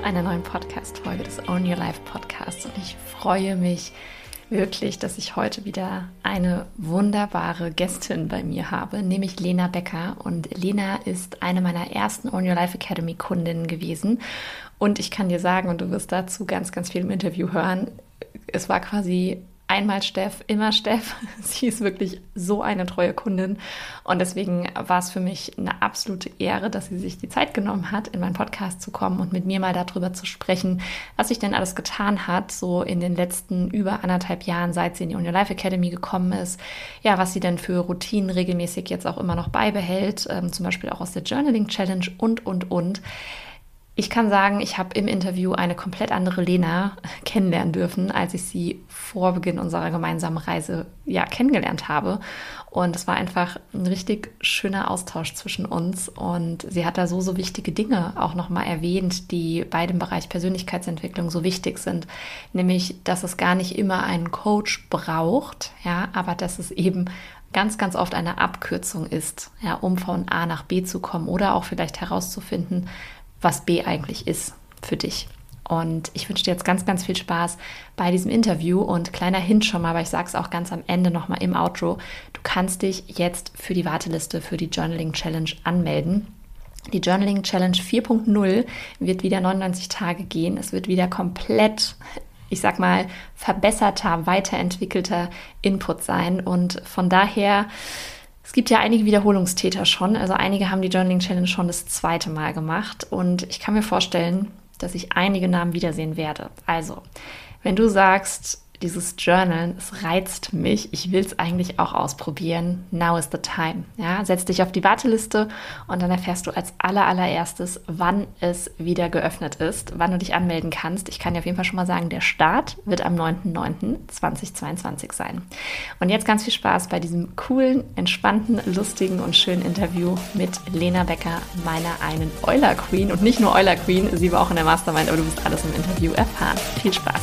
einer neuen Podcast-Folge des Own Your Life Podcasts. Und ich freue mich wirklich, dass ich heute wieder eine wunderbare Gästin bei mir habe, nämlich Lena Becker. Und Lena ist eine meiner ersten Own Your Life Academy Kundinnen gewesen. Und ich kann dir sagen, und du wirst dazu ganz, ganz viel im Interview hören, es war quasi einmal Steff, immer Steff. Sie ist wirklich so eine treue Kundin. Und deswegen war es für mich eine absolute Ehre, dass sie sich die Zeit genommen hat, in meinen Podcast zu kommen und mit mir mal darüber zu sprechen, was sich denn alles getan hat, so in den letzten über 1,5 Jahren, seit sie in die Own Your Life Academy gekommen ist. Ja, was sie denn für Routinen regelmäßig jetzt auch immer noch beibehält, zum Beispiel auch aus der Journaling Challenge und. Ich kann sagen, ich habe im Interview eine komplett andere Lena kennenlernen dürfen, als ich sie vor Beginn unserer gemeinsamen Reise kennengelernt habe. Und es war einfach ein richtig schöner Austausch zwischen uns. Und sie hat da so wichtige Dinge auch nochmal erwähnt, die bei dem Bereich Persönlichkeitsentwicklung so wichtig sind. Nämlich, dass es gar nicht immer einen Coach braucht, aber dass es eben ganz, ganz oft eine Abkürzung ist, um von A nach B zu kommen oder auch vielleicht herauszufinden, was B eigentlich ist für dich. Und ich wünsche dir jetzt ganz, ganz viel Spaß bei diesem Interview. Und kleiner Hint schon mal, aber ich sage es auch ganz am Ende nochmal im Outro, du kannst dich jetzt für die Warteliste für die Journaling Challenge anmelden. Die Journaling Challenge 4.0 wird wieder 99 Tage gehen. Es wird wieder komplett, ich sag mal, verbesserter, weiterentwickelter Input sein. Und von daher, es gibt ja einige Wiederholungstäter schon, also einige haben die Journaling Challenge schon das 2. Mal gemacht und ich kann mir vorstellen, dass ich einige Namen wiedersehen werde. Also, wenn du sagst, dieses Journalen, es reizt mich, ich will es eigentlich auch ausprobieren, now is the time. Setz dich auf die Warteliste und dann erfährst du als allererstes, wann es wieder geöffnet ist, wann du dich anmelden kannst. Ich kann dir auf jeden Fall schon mal sagen, der Start wird am 9.9.2022 sein. Und jetzt ganz viel Spaß bei diesem coolen, entspannten, lustigen und schönen Interview mit Lena Becker, meiner einen Euler Queen. Und nicht nur Euler Queen, sie war auch in der Mastermind, aber du wirst alles im Interview erfahren. Viel Spaß!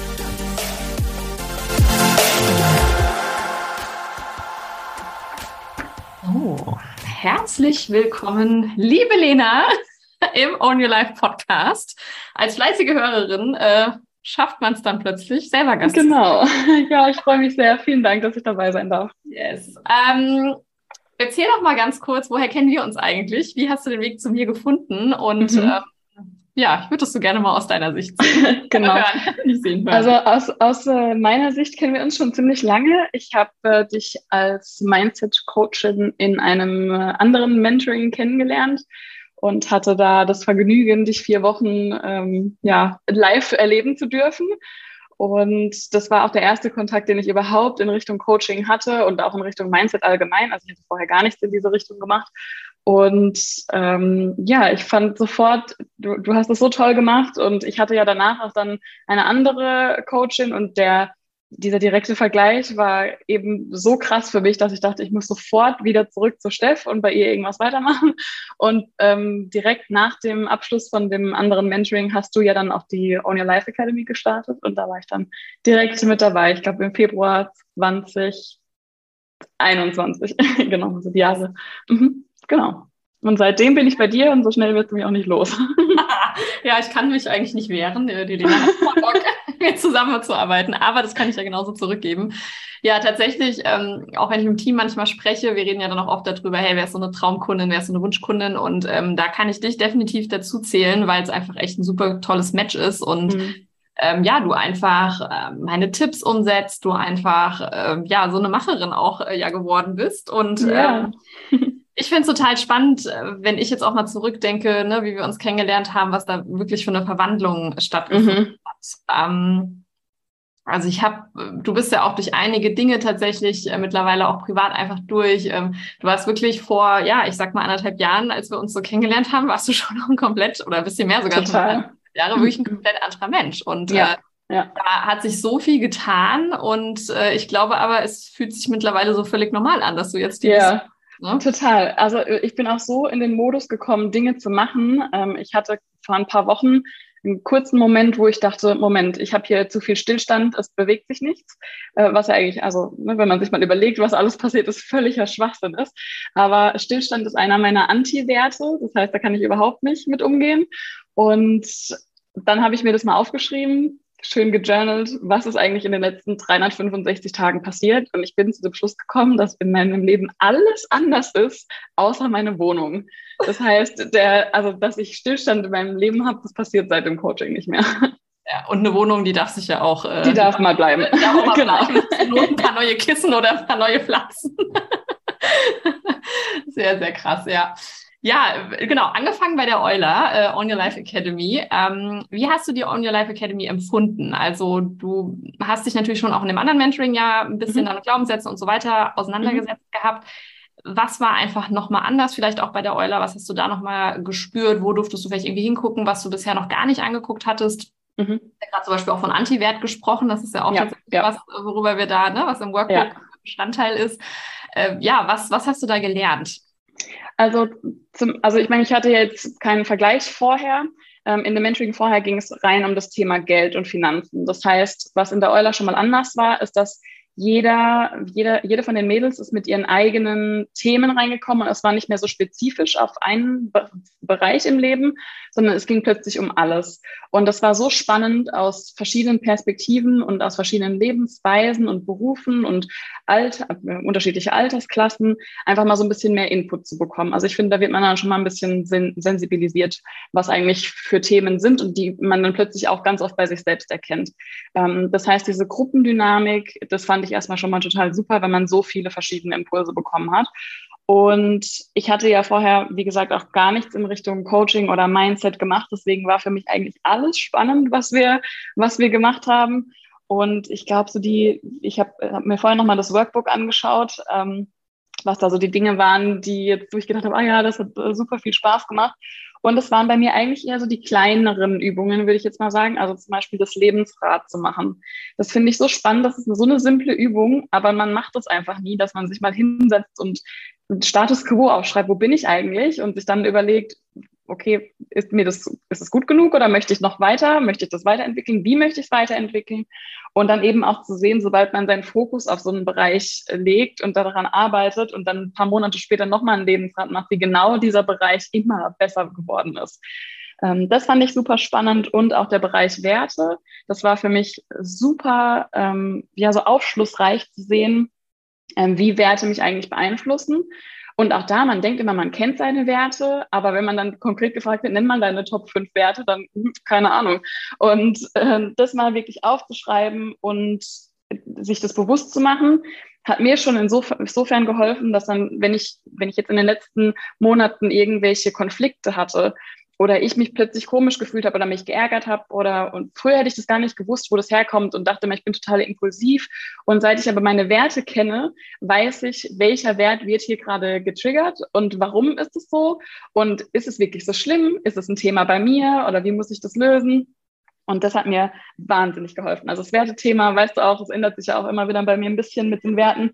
Oh, herzlich willkommen, liebe Lena, im Own Your Life Podcast. Als fleißige Hörerin schafft man es dann plötzlich, selber Gast zu sein. Genau, ja, ich freue mich sehr. Vielen Dank, dass ich dabei sein darf. Yes. Erzähl doch mal ganz kurz, woher kennen wir uns eigentlich? Wie hast du den Weg zu mir gefunden? Und ich würde das so gerne mal aus deiner Sicht sehen. Genau. Hören. Also aus meiner Sicht kennen wir uns schon ziemlich lange. Ich habe dich als Mindset-Coachin in einem anderen Mentoring kennengelernt und hatte da das Vergnügen, dich 4 Wochen live erleben zu dürfen. Und das war auch der erste Kontakt, den ich überhaupt in Richtung Coaching hatte und auch in Richtung Mindset allgemein. Also ich hatte vorher gar nichts in diese Richtung gemacht. Und ich fand sofort, du hast das so toll gemacht und ich hatte ja danach auch dann eine andere Coachin und dieser direkte Vergleich war eben so krass für mich, dass ich dachte, ich muss sofort wieder zurück zu Steff und bei ihr irgendwas weitermachen. Und direkt nach dem Abschluss von dem anderen Mentoring hast du ja dann auch die Own Your Life Academy gestartet und da war ich dann direkt mit dabei. Ich glaube im Februar 2021, genau, so die Jahre. Genau. Und seitdem bin ich bei dir und so schnell wirst du mich auch nicht los. Ja, ich kann mich eigentlich nicht wehren. Die Lena hat voll Bock, mit mir zusammenzuarbeiten, aber das kann ich ja genauso zurückgeben. Ja, tatsächlich, auch wenn ich im Team manchmal spreche, wir reden ja dann auch oft darüber, hey, wer ist so eine Traumkundin, wer ist so eine Wunschkundin und da kann ich dich definitiv dazu zählen, weil es einfach echt ein super tolles Match ist und du einfach meine Tipps umsetzt, du einfach so eine Macherin auch geworden bist und ich finde es total spannend, wenn ich jetzt auch mal zurückdenke, ne, wie wir uns kennengelernt haben, was da wirklich für eine Verwandlung stattgefunden hat. Also du bist ja auch durch einige Dinge tatsächlich mittlerweile auch privat einfach durch. Du warst wirklich vor, ich sag mal 1,5 Jahren, als wir uns so kennengelernt haben, warst du schon noch ein komplett, oder ein bisschen mehr sogar, total. Jahre wirklich ein komplett anderer Mensch. Und da hat sich so viel getan und ich glaube aber, es fühlt sich mittlerweile so völlig normal an, dass du jetzt Total. Also ich bin auch so in den Modus gekommen, Dinge zu machen. Ich hatte vor ein paar Wochen einen kurzen Moment, wo ich dachte, Moment, ich habe hier zu viel Stillstand, es bewegt sich nichts. Was ja eigentlich, also wenn man sich mal überlegt, was alles passiert ist, völliger Schwachsinn ist. Aber Stillstand ist einer meiner Anti-Werte. Das heißt, da kann ich überhaupt nicht mit umgehen. Und dann habe ich mir das mal aufgeschrieben, schön gejournalt, was ist eigentlich in den letzten 365 Tagen passiert. Und ich bin zu dem Schluss gekommen, dass in meinem Leben alles anders ist, außer meine Wohnung. Das heißt, dass ich Stillstand in meinem Leben habe, das passiert seit dem Coaching nicht mehr. Ja, und eine Wohnung, die darf sich ja auch... die darf mal bleiben. Die darf auch mal genau. bleiben. Nur ein paar neue Kissen oder ein paar neue Pflanzen. Sehr, sehr krass, ja. Ja, genau. Angefangen bei der Euler, On Your Life Academy. Wie hast du die On Your Life Academy empfunden? Also du hast dich natürlich schon auch in dem anderen Mentoring ja ein bisschen damit Glaubenssätzen und so weiter auseinandergesetzt gehabt. Was war einfach nochmal anders, vielleicht auch bei der Euler? Was hast du da nochmal gespürt? Wo durftest du vielleicht irgendwie hingucken, was du bisher noch gar nicht angeguckt hattest? Ja, gerade zum Beispiel auch von Anti-Wert gesprochen. Das ist ja auch tatsächlich was, worüber wir da, was im Workbook Bestandteil ist. Was hast du da gelernt? Also ich meine, ich hatte jetzt keinen Vergleich vorher. In dem Mentoring vorher ging es rein um das Thema Geld und Finanzen. Das heißt, was in der Euler schon mal anders war, ist, dass jede von den Mädels ist mit ihren eigenen Themen reingekommen und es war nicht mehr so spezifisch auf einen Bereich im Leben, sondern es ging plötzlich um alles. Und das war so spannend aus verschiedenen Perspektiven und aus verschiedenen Lebensweisen und Berufen und unterschiedliche Altersklassen, einfach mal so ein bisschen mehr Input zu bekommen. Also ich finde, da wird man dann schon mal ein bisschen sensibilisiert, was eigentlich für Themen sind und die man dann plötzlich auch ganz oft bei sich selbst erkennt. Das heißt, diese Gruppendynamik, das fand ich erstmal schon mal total super, wenn man so viele verschiedene Impulse bekommen hat. Und ich hatte ja vorher, wie gesagt, auch gar nichts in Richtung Coaching oder Mindset gemacht. Deswegen war für mich eigentlich alles spannend, was wir gemacht haben. Und ich glaube, ich hab mir vorher nochmal das Workbook angeschaut, was da so die Dinge waren, wo ich gedacht habe, das hat super viel Spaß gemacht. Und es waren bei mir eigentlich eher so die kleineren Übungen, würde ich jetzt mal sagen. Also zum Beispiel das Lebensrad zu machen. Das finde ich so spannend. Das ist so eine simple Übung, aber man macht es einfach nie, dass man sich mal hinsetzt und Status Quo aufschreibt, wo bin ich eigentlich? Und sich dann überlegt, okay, ist es gut genug oder möchte ich noch weiter? Möchte ich das weiterentwickeln? Wie möchte ich es weiterentwickeln? Und dann eben auch zu sehen, sobald man seinen Fokus auf so einen Bereich legt und daran arbeitet und dann ein paar Monate später nochmal ein Lebensrad macht, wie genau dieser Bereich immer besser geworden ist. Das fand ich super spannend und auch der Bereich Werte. Das war für mich super, so aufschlussreich zu sehen, wie Werte mich eigentlich beeinflussen. Und auch da, man denkt immer, man kennt seine Werte, aber wenn man dann konkret gefragt wird, nenn mal deine Top 5 Werte, dann keine Ahnung. Und das mal wirklich aufzuschreiben und sich das bewusst zu machen, hat mir schon insofern geholfen, dass dann, wenn ich jetzt in den letzten Monaten irgendwelche Konflikte hatte, oder ich mich plötzlich komisch gefühlt habe oder mich geärgert habe und früher hätte ich das gar nicht gewusst, wo das herkommt und dachte immer, ich bin total impulsiv. Und seit ich aber meine Werte kenne, weiß ich, welcher Wert wird hier gerade getriggert und warum ist es so und ist es wirklich so schlimm? Ist es ein Thema bei mir oder wie muss ich das lösen? Und das hat mir wahnsinnig geholfen. Also das Wertethema, weißt du auch, es ändert sich ja auch immer wieder bei mir ein bisschen mit den Werten.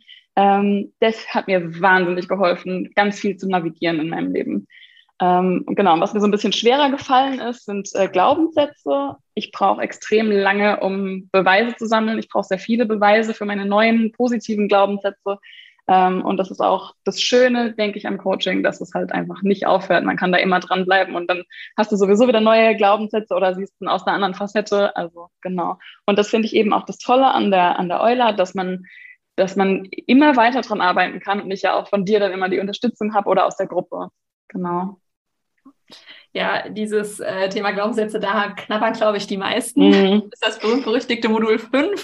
Das hat mir wahnsinnig geholfen, ganz viel zu navigieren in meinem Leben. Genau, was mir so ein bisschen schwerer gefallen ist, sind Glaubenssätze. Ich brauche extrem lange, um Beweise zu sammeln. Ich brauche sehr viele Beweise für meine neuen positiven Glaubenssätze. Und das ist auch das Schöne, denke ich, am Coaching, dass es halt einfach nicht aufhört. Man kann da immer dranbleiben und dann hast du sowieso wieder neue Glaubenssätze oder siehst ihn aus einer anderen Facette. Also genau. Und das finde ich eben auch das Tolle an der Euler, dass man immer weiter dran arbeiten kann und ich ja auch von dir dann immer die Unterstützung habe oder aus der Gruppe. Genau. Ja, dieses Thema Glaubenssätze, da knabbern, glaube ich, die meisten. Das ist das berühmt-berüchtigte Modul 5.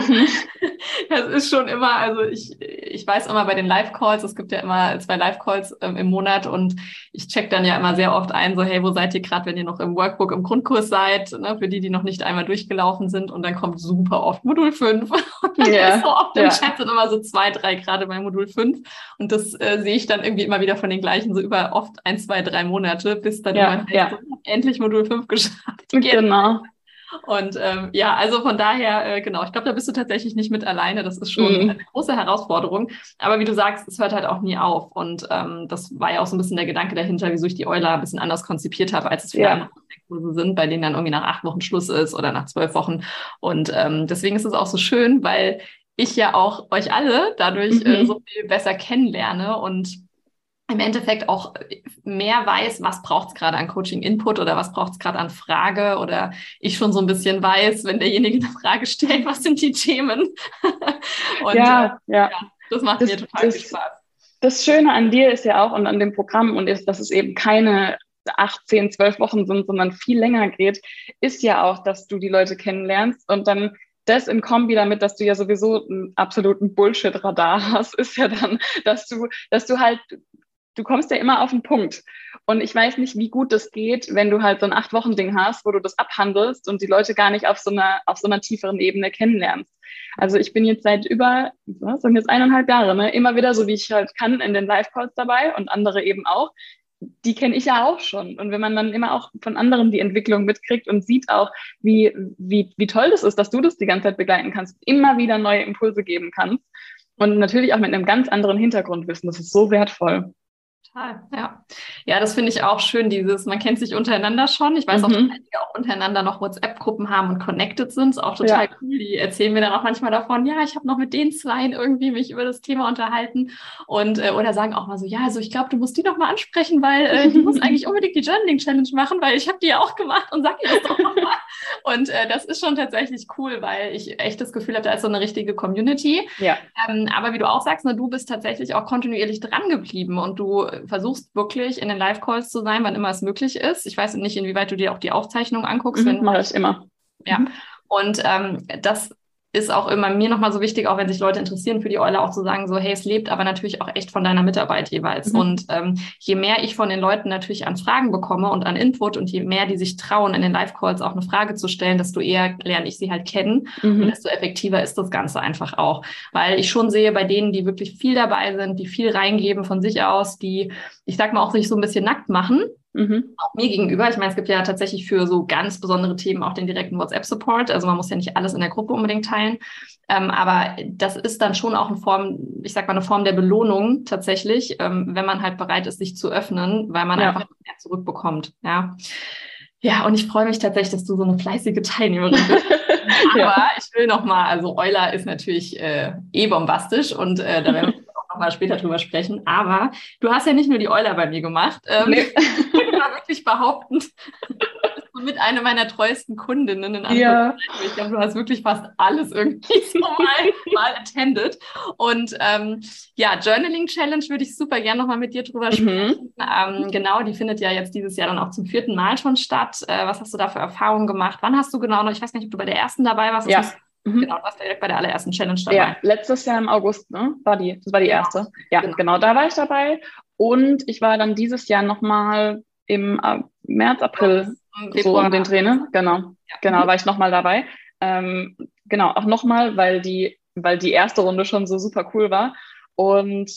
Das ist schon immer, also ich weiß immer bei den Live-Calls, es gibt ja immer 2 Live-Calls im Monat und ich check dann ja immer sehr oft ein, so hey, wo seid ihr gerade, wenn ihr noch im Workbook, im Grundkurs seid, ne, für die noch nicht einmal durchgelaufen sind und dann kommt super oft Modul 5. Und dann ist so oft im Chat sind immer so 2, 3 gerade bei Modul 5 und das sehe ich dann irgendwie immer wieder von den gleichen, so über oft 1, 2, 3 Monate, bis dann immer heißt, endlich Modul 5 geschafft. Genau. Und also von daher, genau, ich glaube, da bist du tatsächlich nicht mit alleine. Das ist schon eine große Herausforderung. Aber wie du sagst, es hört halt auch nie auf. Und das war ja auch so ein bisschen der Gedanke dahinter, wieso ich die Euler ein bisschen anders konzipiert habe, als es viele andere Kurse sind, bei denen dann irgendwie nach 8 Wochen Schluss ist oder nach 12 Wochen. Und deswegen ist es auch so schön, weil ich ja auch euch alle dadurch so viel besser kennenlerne und im Endeffekt auch mehr weiß, was braucht es gerade an Coaching-Input oder was braucht es gerade an Frage oder ich schon so ein bisschen weiß, wenn derjenige eine Frage stellt, was sind die Themen? Und Ja, ja. ja, das macht Das, mir total viel das, Spaß. das Schöne an dir ist ja auch und an dem Programm und ist, dass es eben keine 8, 10, 12 Wochen sind, sondern viel länger geht, ist ja auch, dass du die Leute kennenlernst und dann das in Kombi damit, dass du ja sowieso einen absoluten Bullshit-Radar hast, ist ja dann, dass du halt, du kommst ja immer auf den Punkt. Und ich weiß nicht, wie gut das geht, wenn du halt so ein 8-Wochen-Ding hast, wo du das abhandelst und die Leute gar nicht auf so einer tieferen Ebene kennenlernst. Also ich bin jetzt seit was sind jetzt 1,5 Jahre, ne, immer wieder so, wie ich halt kann, in den Live-Calls dabei und andere eben auch. Die kenne ich ja auch schon. Und wenn man dann immer auch von anderen die Entwicklung mitkriegt und sieht auch, wie toll das ist, dass du das die ganze Zeit begleiten kannst, immer wieder neue Impulse geben kannst und natürlich auch mit einem ganz anderen Hintergrundwissen, das ist so wertvoll. Total, ja. Ja, das finde ich auch schön, man kennt sich untereinander schon. Ich weiß auch, dass einige auch untereinander noch WhatsApp-Gruppen haben und connected sind. Ist auch total Ja. cool. Die erzählen mir dann auch manchmal davon, ja, ich habe noch mit den Zweien irgendwie mich über das Thema unterhalten und oder sagen auch mal so, ja, also ich glaube, du musst die noch mal ansprechen, weil die muss eigentlich unbedingt die Journaling-Challenge machen, weil ich habe die ja auch gemacht und sag ihr das doch noch mal. Und das ist schon tatsächlich cool, weil ich echt das Gefühl habe, da ist so eine richtige Community. Ja. Aber wie du auch sagst, ne, du bist tatsächlich auch kontinuierlich dran geblieben und du versuchst wirklich in den Live-Calls zu sein, wann immer es möglich ist. Ich weiß nicht, inwieweit du dir auch die Aufzeichnung anguckst. Mache ich immer. Ja, und das ist auch immer mir nochmal so wichtig, auch wenn sich Leute interessieren für die Eule, auch zu sagen, so, hey, es lebt aber natürlich auch echt von deiner Mitarbeit jeweils. Und je mehr ich von den Leuten natürlich an Fragen bekomme und an Input und je mehr die sich trauen, in den Live-Calls auch eine Frage zu stellen, desto eher lerne ich sie halt kennen und desto effektiver ist das Ganze einfach auch. Weil ich schon sehe, bei denen, die wirklich viel dabei sind, die viel reingeben von sich aus, die, ich sag mal, auch sich so ein bisschen nackt machen, auch mir gegenüber. Ich meine, es gibt ja tatsächlich für so ganz besondere Themen auch den direkten WhatsApp-Support. Also man muss ja nicht alles in der Gruppe unbedingt teilen. Aber das ist dann schon auch eine Form der Belohnung tatsächlich, wenn man halt bereit ist, sich zu öffnen, weil man einfach mehr zurückbekommt. Ja. Ja, und ich freue mich tatsächlich, dass du so eine fleißige Teilnehmerin bist. Aber ich will noch mal, also Euler ist natürlich bombastisch und da werden wir auch noch mal später drüber sprechen. Aber du hast ja nicht nur die Euler bei mir gemacht. Nee. Ich kann wirklich behaupten, du bist mit einer meiner treuesten Kundinnen in Ja. Anführungszeichen. Ich glaube, du hast wirklich fast alles irgendwie so mal attended. Und Journaling Challenge würde ich super gerne noch mal mit dir drüber sprechen. Genau, die findet ja jetzt dieses Jahr dann auch zum 4. Mal schon statt. Was hast du da für Erfahrungen gemacht? Wann hast du genau noch, ich weiß gar nicht, ob du bei der ersten dabei warst. Ja. Genau, du warst direkt bei der allerersten Challenge dabei. Ja, letztes Jahr im August, ne? Das war die erste. Ja, genau, da war ich dabei. Und ich war dann dieses Jahr nochmal im März, April, so um den Dreh, ne? Genau, war ich nochmal dabei. Genau, auch nochmal, weil die erste Runde schon so super cool war. Und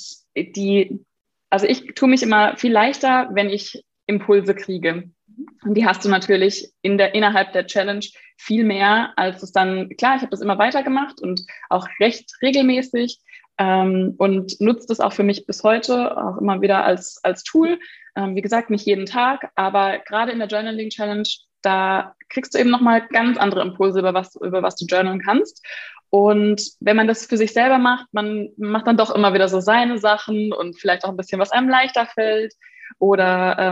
also ich tue mich immer viel leichter, wenn ich Impulse kriege. Und die hast du natürlich innerhalb der Challenge viel mehr, als es dann, klar, ich habe das immer weitergemacht und auch recht regelmäßig und nutze das auch für mich bis heute, auch immer wieder als Tool. Wie gesagt, nicht jeden Tag, aber gerade in der Journaling Challenge, da kriegst du eben nochmal ganz andere Impulse, über was du journalen kannst. Und wenn man das für sich selber macht, man macht dann doch immer wieder so seine Sachen und vielleicht auch ein bisschen, was einem leichter fällt. Oder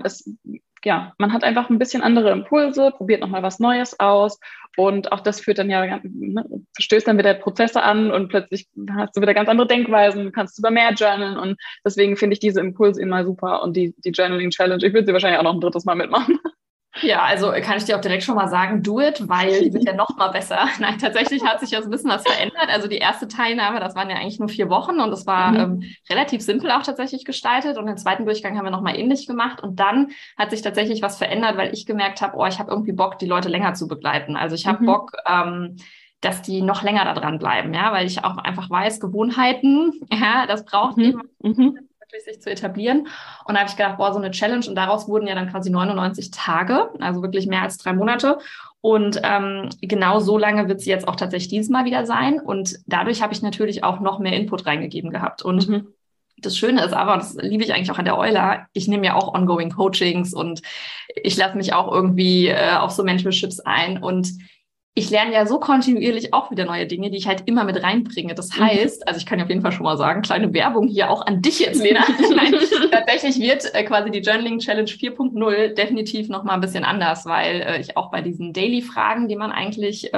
man hat einfach ein bisschen andere Impulse, probiert nochmal was Neues aus und auch das führt dann stößt dann wieder Prozesse an und plötzlich hast du wieder ganz andere Denkweisen, kannst über mehr journalen und deswegen finde ich diese Impulse immer super und die Journaling Challenge, ich würde sie wahrscheinlich auch noch ein drittes Mal mitmachen. Ja, also kann ich dir auch direkt schon mal sagen, do it, weil die wird ja noch mal besser. Nein, tatsächlich hat sich ja so ein bisschen was verändert. Also die erste Teilnahme, das waren ja eigentlich nur 4 Wochen und das war relativ simpel auch tatsächlich gestaltet. Und den zweiten Durchgang haben wir noch mal ähnlich gemacht. Und dann hat sich tatsächlich was verändert, weil ich gemerkt habe, ich habe irgendwie Bock, die Leute länger zu begleiten. Also ich habe Bock, dass die noch länger da dran bleiben, ja, weil ich auch einfach weiß, Gewohnheiten, ja, das braucht jemand. Sich zu etablieren. Und da habe ich gedacht, so eine Challenge und daraus wurden ja dann quasi 99 Tage, also wirklich mehr als 3 Monate. Und genau so lange wird sie jetzt auch tatsächlich dieses Mal wieder sein. Und dadurch habe ich natürlich auch noch mehr Input reingegeben gehabt. Und das Schöne ist aber, das liebe ich eigentlich auch an der Euler, ich nehme ja auch ongoing Coachings und ich lasse mich auch irgendwie auf so Mentorships ein und ich lerne ja so kontinuierlich auch wieder neue Dinge, die ich halt immer mit reinbringe. Das heißt, also ich kann auf jeden Fall schon mal sagen, kleine Werbung hier auch an dich jetzt, Lena. Nein, tatsächlich wird quasi die Journaling Challenge 4.0 definitiv nochmal ein bisschen anders, weil ich auch bei diesen Daily-Fragen, die man eigentlich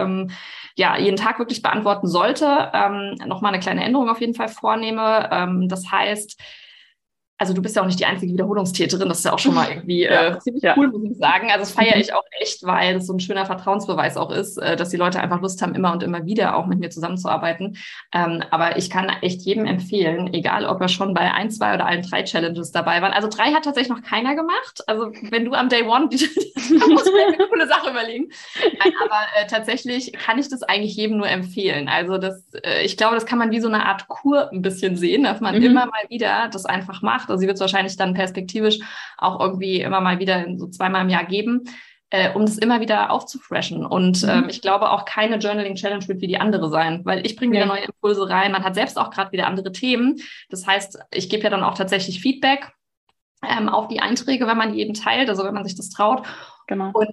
jeden Tag wirklich beantworten sollte, nochmal eine kleine Änderung auf jeden Fall vornehme. Das heißt, also du bist ja auch nicht die einzige Wiederholungstäterin, das ist ja auch schon mal irgendwie ziemlich cool, muss ich sagen. Also das feiere ich auch echt, weil das so ein schöner Vertrauensbeweis auch ist, dass die Leute einfach Lust haben, immer und immer wieder auch mit mir zusammenzuarbeiten. Aber ich kann echt jedem empfehlen, egal ob er schon bei 1, 2 oder allen 3 Challenges dabei war. Also 3 hat tatsächlich noch keiner gemacht. Also wenn du am Day One, da musst du mir eine coole Sache überlegen. Nein, aber tatsächlich kann ich das eigentlich jedem nur empfehlen. Also ich glaube, das kann man wie so eine Art Kur ein bisschen sehen, dass man immer mal wieder das einfach macht. Also sie wird es wahrscheinlich dann perspektivisch auch irgendwie immer mal wieder so 2-mal im Jahr geben, um das immer wieder aufzufreshen. Und ich glaube auch keine Journaling-Challenge wird wie die andere sein, weil ich bringe wieder neue Impulse rein. Man hat selbst auch gerade wieder andere Themen. Das heißt, ich gebe ja dann auch tatsächlich Feedback auf die Einträge, wenn man die eben teilt, also wenn man sich das traut. Genau. Und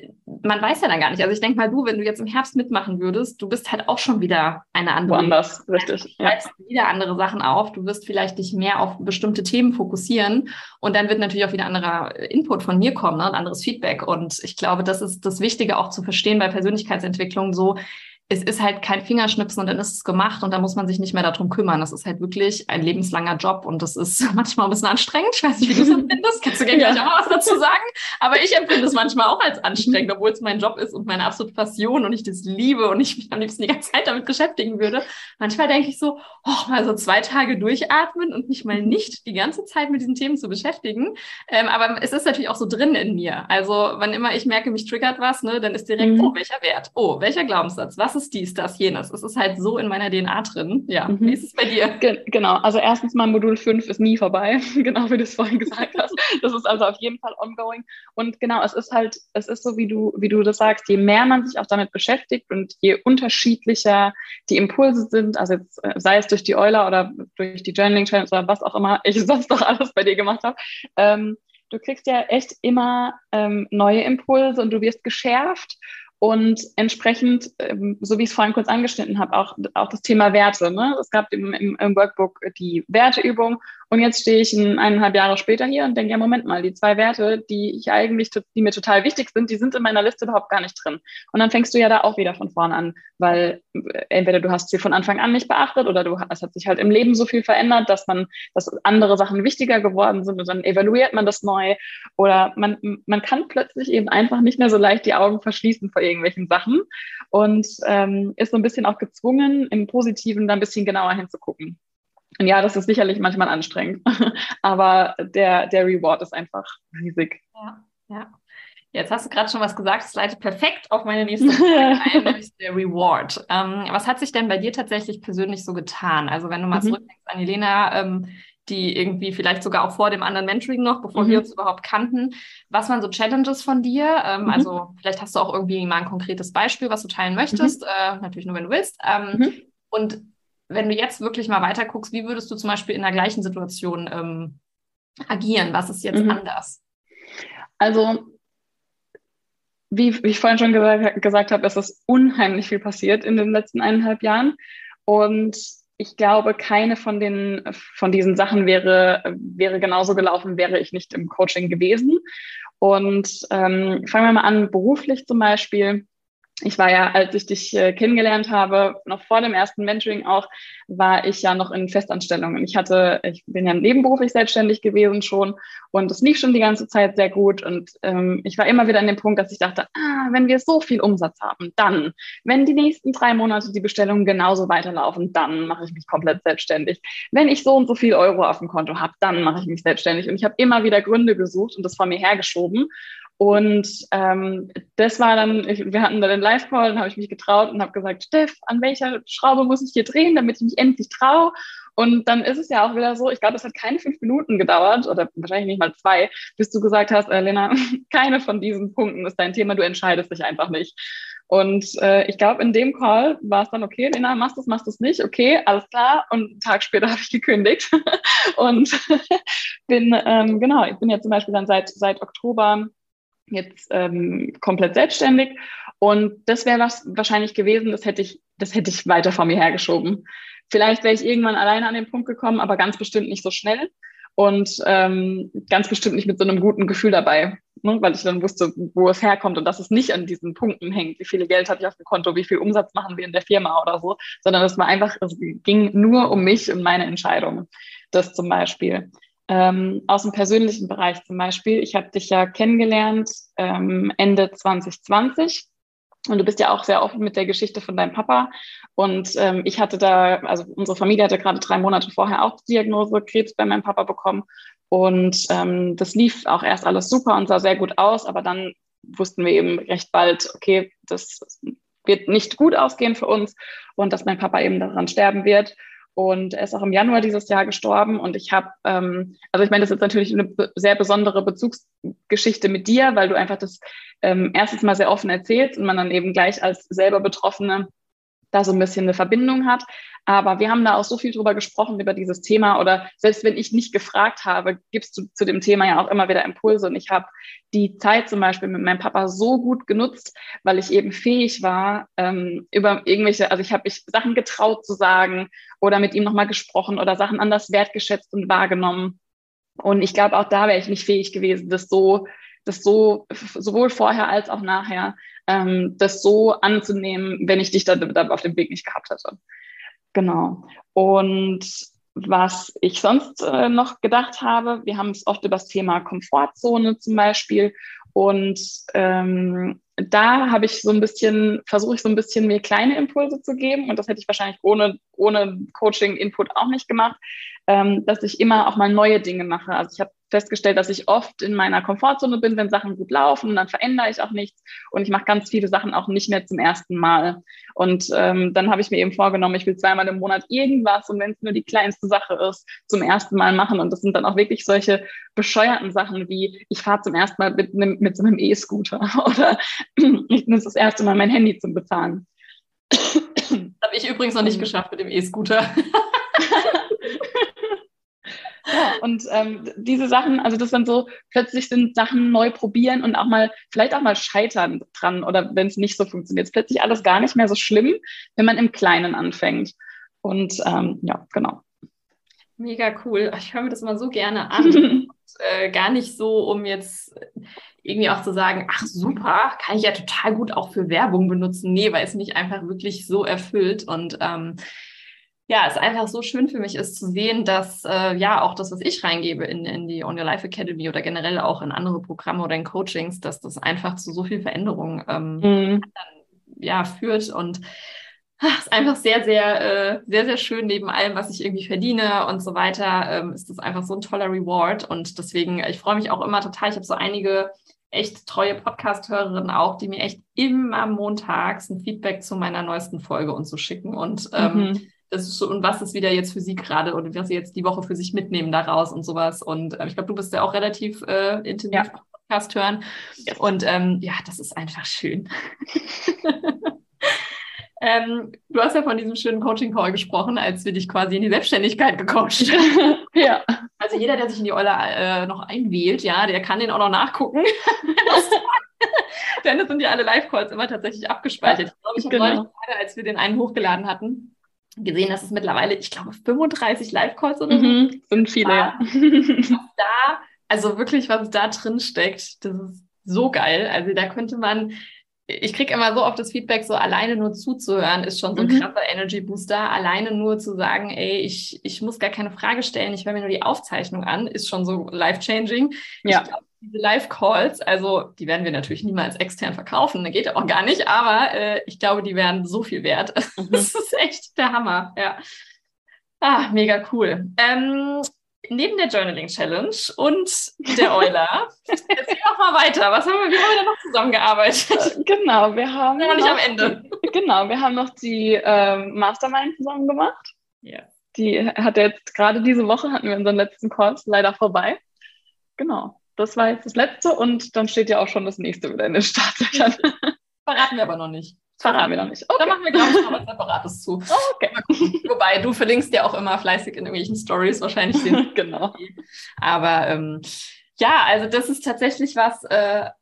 man weiß ja dann gar nicht. Also ich denke mal, wenn du jetzt im Herbst mitmachen würdest, du bist halt auch schon wieder eine andere. Woanders, richtig. Du schreibst wieder andere Sachen auf. Du wirst vielleicht dich mehr auf bestimmte Themen fokussieren. Und dann wird natürlich auch wieder anderer Input von mir kommen, ne? Ein anderes Feedback. Und ich glaube, das ist das Wichtige auch zu verstehen bei Persönlichkeitsentwicklung so. Es ist halt kein Fingerschnipsen und dann ist es gemacht und dann muss man sich nicht mehr darum kümmern. Das ist halt wirklich ein lebenslanger Job und das ist manchmal ein bisschen anstrengend. Ich weiß nicht, wie du es empfindest. Kannst du gerne gleich auch mal was dazu sagen? Aber ich empfinde es manchmal auch als anstrengend, obwohl es mein Job ist und meine absolute Passion und ich das liebe und ich mich am liebsten die ganze Zeit damit beschäftigen würde. Manchmal denke ich so, mal so 2 Tage durchatmen und mich mal nicht die ganze Zeit mit diesen Themen zu beschäftigen. Aber es ist natürlich auch so drin in mir. Also wann immer ich merke, mich triggert was, ne, dann ist direkt, welcher Wert? Welcher Glaubenssatz? Was ist dies, das, jenes? Es ist halt so in meiner DNA drin. Ja, wie ist es bei dir? Genau, also erstens mal Modul 5 ist nie vorbei, genau wie du es vorhin gesagt hast. Das ist also auf jeden Fall ongoing. Und genau, es ist so, wie du das sagst, je mehr man sich auch damit beschäftigt und je unterschiedlicher die Impulse sind, also jetzt, sei es durch die Euler oder durch die Journaling Challenge oder was auch immer ich sonst noch alles bei dir gemacht habe, du kriegst ja echt immer neue Impulse und du wirst geschärft. Und entsprechend, so wie ich es vorhin kurz angeschnitten habe, auch das Thema Werte. Ne? Es gab im Workbook die Werteübung und jetzt stehe ich 1,5 Jahre später hier und denke, ja, Moment mal, die 2 Werte, die mir total wichtig sind, die sind in meiner Liste überhaupt gar nicht drin. Und dann fängst du ja da auch wieder von vorne an, weil entweder du hast sie von Anfang an nicht beachtet oder es hat sich halt im Leben so viel verändert, dass andere Sachen wichtiger geworden sind und dann evaluiert man das neu oder man kann plötzlich eben einfach nicht mehr so leicht die Augen verschließen vor irgendwelchen Sachen und ist so ein bisschen auch gezwungen, im Positiven da ein bisschen genauer hinzugucken. Und ja, das ist sicherlich manchmal anstrengend, aber der Reward ist einfach riesig. Ja. Jetzt hast du gerade schon was gesagt, das leitet perfekt auf meine nächste Frage ein, nämlich der Reward. Was hat sich denn bei dir tatsächlich persönlich so getan? Also wenn du mal zurückdenkst an Jelena, die irgendwie vielleicht sogar auch vor dem anderen Mentoring noch, bevor wir uns überhaupt kannten. Was waren so Challenges von dir? Also vielleicht hast du auch irgendwie mal ein konkretes Beispiel, was du teilen möchtest. Natürlich nur, wenn du willst. Und wenn du jetzt wirklich mal weiter guckst, wie würdest du zum Beispiel in der gleichen Situation agieren? Was ist jetzt anders? Also, wie ich vorhin schon gesagt habe, es ist unheimlich viel passiert in den letzten 1,5 Jahren. Und ich glaube, keine von diesen Sachen wäre genauso gelaufen, wäre ich nicht im Coaching gewesen. Und fangen wir mal an, beruflich zum Beispiel. Ich war ja, als ich dich kennengelernt habe, noch vor dem ersten Mentoring auch, war ich ja noch in Festanstellungen. Ich bin ja nebenberuflich selbstständig gewesen schon und es lief schon die ganze Zeit sehr gut. Und ich war immer wieder an dem Punkt, dass ich dachte, wenn wir so viel Umsatz haben, dann, wenn die nächsten 3 Monate die Bestellungen genauso weiterlaufen, dann mache ich mich komplett selbstständig. Wenn ich so und so viel Euro auf dem Konto habe, dann mache ich mich selbstständig. Und ich habe immer wieder Gründe gesucht und das vor mir hergeschoben. Und das war dann, wir hatten da den Live-Call, dann habe ich mich getraut und habe gesagt, Steff, an welcher Schraube muss ich hier drehen, damit ich mich endlich traue? Und dann ist es ja auch wieder so, ich glaube, es hat keine 5 Minuten gedauert oder wahrscheinlich nicht mal 2, bis du gesagt hast, Lena, keine von diesen Punkten ist dein Thema, du entscheidest dich einfach nicht. Und ich glaube, in dem Call war es dann, okay, Lena, machst du es nicht? Okay, alles klar. Und einen Tag später habe ich gekündigt und ich bin ja zum Beispiel dann seit Oktober jetzt komplett selbstständig. Und das wäre was wahrscheinlich gewesen, das hätte ich weiter vor mir hergeschoben. Vielleicht wäre ich irgendwann alleine an den Punkt gekommen, aber ganz bestimmt nicht so schnell und ganz bestimmt nicht mit so einem guten Gefühl dabei, ne? Weil ich dann wusste, wo es herkommt und dass es nicht an diesen Punkten hängt, wie viel Geld habe ich auf dem Konto, wie viel Umsatz machen wir in der Firma oder so, sondern es war einfach, es ging nur um mich und meine Entscheidungen. Das zum Beispiel. Aus dem persönlichen Bereich zum Beispiel. Ich habe dich ja kennengelernt Ende 2020 und du bist ja auch sehr offen mit der Geschichte von deinem Papa. Und ich hatte also unsere Familie hatte gerade 3 Monate vorher auch die Diagnose Krebs bei meinem Papa bekommen. Und das lief auch erst alles super und sah sehr gut aus, aber dann wussten wir eben recht bald, okay, das wird nicht gut ausgehen für uns und dass mein Papa eben daran sterben wird. Und er ist auch im Januar dieses Jahr gestorben. Und ich habe, also ich meine, das ist natürlich eine sehr besondere Bezugsgeschichte mit dir, weil du einfach das erstens mal sehr offen erzählst und man dann eben gleich als selber Betroffene da so ein bisschen eine Verbindung hat. Aber wir haben da auch so viel drüber gesprochen, über dieses Thema. Oder selbst wenn ich nicht gefragt habe, gibst du zu dem Thema ja auch immer wieder Impulse. Und ich habe die Zeit zum Beispiel mit meinem Papa so gut genutzt, weil ich eben fähig war, über irgendwelche, also ich habe mich Sachen getraut zu sagen oder mit ihm nochmal gesprochen oder Sachen anders wertgeschätzt und wahrgenommen. Und ich glaube, auch da wäre ich nicht fähig gewesen, das so sowohl vorher als auch nachher, das so anzunehmen, wenn ich dich da auf dem Weg nicht gehabt hätte. Genau. Und was ich sonst noch gedacht habe, wir haben es oft über das Thema Komfortzone zum Beispiel. Und da habe ich versuche ich so ein bisschen mir kleine Impulse zu geben. Und das hätte ich wahrscheinlich ohne Coaching-Input auch nicht gemacht, dass ich immer auch mal neue Dinge mache. Also ich habe festgestellt, dass ich oft in meiner Komfortzone bin, wenn Sachen gut laufen, und dann verändere ich auch nichts und ich mache ganz viele Sachen auch nicht mehr zum ersten Mal. Und dann habe ich mir eben vorgenommen, ich will 2-mal im Monat irgendwas, und wenn es nur die kleinste Sache ist, zum ersten Mal machen. Und das sind dann auch wirklich solche bescheuerten Sachen wie, ich fahre zum ersten Mal mit so einem E-Scooter oder ich nutze das erste Mal mein Handy zum Bezahlen. Das habe ich übrigens noch nicht geschafft mit dem E-Scooter. Ja, und diese Sachen, also das dann so, plötzlich sind Sachen neu probieren und vielleicht auch mal scheitern dran, oder wenn es nicht so funktioniert, ist plötzlich alles gar nicht mehr so schlimm, wenn man im Kleinen anfängt. Und ja, genau. Mega cool. Ich höre mir das mal so gerne an. Und, gar nicht so, um jetzt irgendwie auch zu sagen, ach super, kann ich ja total gut auch für Werbung benutzen. Nee, weil es mich einfach wirklich so erfüllt. Und ja, es einfach so schön für mich ist zu sehen, dass ja auch das, was ich reingebe in die On Your Life Academy oder generell auch in andere Programme oder in Coachings, dass das einfach zu so viel Veränderung ja, führt. Und es ist einfach sehr, sehr, sehr, sehr schön, neben allem, was ich irgendwie verdiene und so weiter, ist das einfach so ein toller Reward. Und deswegen, ich freue mich auch immer total. Ich habe so einige echt treue Podcast-Hörerinnen auch, die mir echt immer montags ein Feedback zu meiner neuesten Folge und so schicken. Und das ist so, und was ist wieder jetzt für sie gerade und was sie jetzt die Woche für sich mitnehmen daraus und sowas. Und ich glaube, du bist ja auch relativ intensiv Podcast hören. Yes. Und ja, das ist einfach schön. Du hast ja von diesem schönen Coaching-Call gesprochen, als wir dich quasi in die Selbstständigkeit gecoacht haben. Ja. Also jeder, der sich in die Euler noch einwählt, ja, der kann den auch noch nachgucken. Denn das sind ja alle Live-Calls immer tatsächlich abgespeichert. Ich glaube, ich habe neulich gerade, als wir den einen hochgeladen hatten, gesehen, dass es mittlerweile, ich glaube, 35 Live-Calls oder so sind viele, ja. Also wirklich, was da drin steckt, das ist so geil. Also da könnte man, ich kriege immer so oft das Feedback, so alleine nur zuzuhören, ist schon so ein krasser Energy Booster. Alleine nur zu sagen, ey, ich muss gar keine Frage stellen, ich höre mir nur die Aufzeichnung an, ist schon so life-changing. Ja. Ich glaube, diese Live-Calls, also die werden wir natürlich niemals extern verkaufen, das geht ja auch gar nicht, aber ich glaube, die wären so viel wert. Das ist echt der Hammer, ja. Ah, mega cool. Neben der Journaling Challenge und der Euler, erzähl doch mal weiter. Wie haben wir denn noch zusammengearbeitet? Genau, wir haben noch nicht am Ende. Genau, wir haben noch die Mastermind zusammen gemacht. Ja. Die hat jetzt gerade diese Woche, hatten wir unseren letzten Call, leider vorbei. Genau, das war jetzt das letzte und dann steht ja auch schon das nächste wieder in den Startlöchern. Verraten wir aber noch nicht. Verraten wir noch nicht. Okay. Da machen wir, glaube ich, noch was Separates zu. Oh, okay. Wobei, du verlinkst ja auch immer fleißig in irgendwelchen Stories, wahrscheinlich. Genau. Aber ja, also das ist tatsächlich was,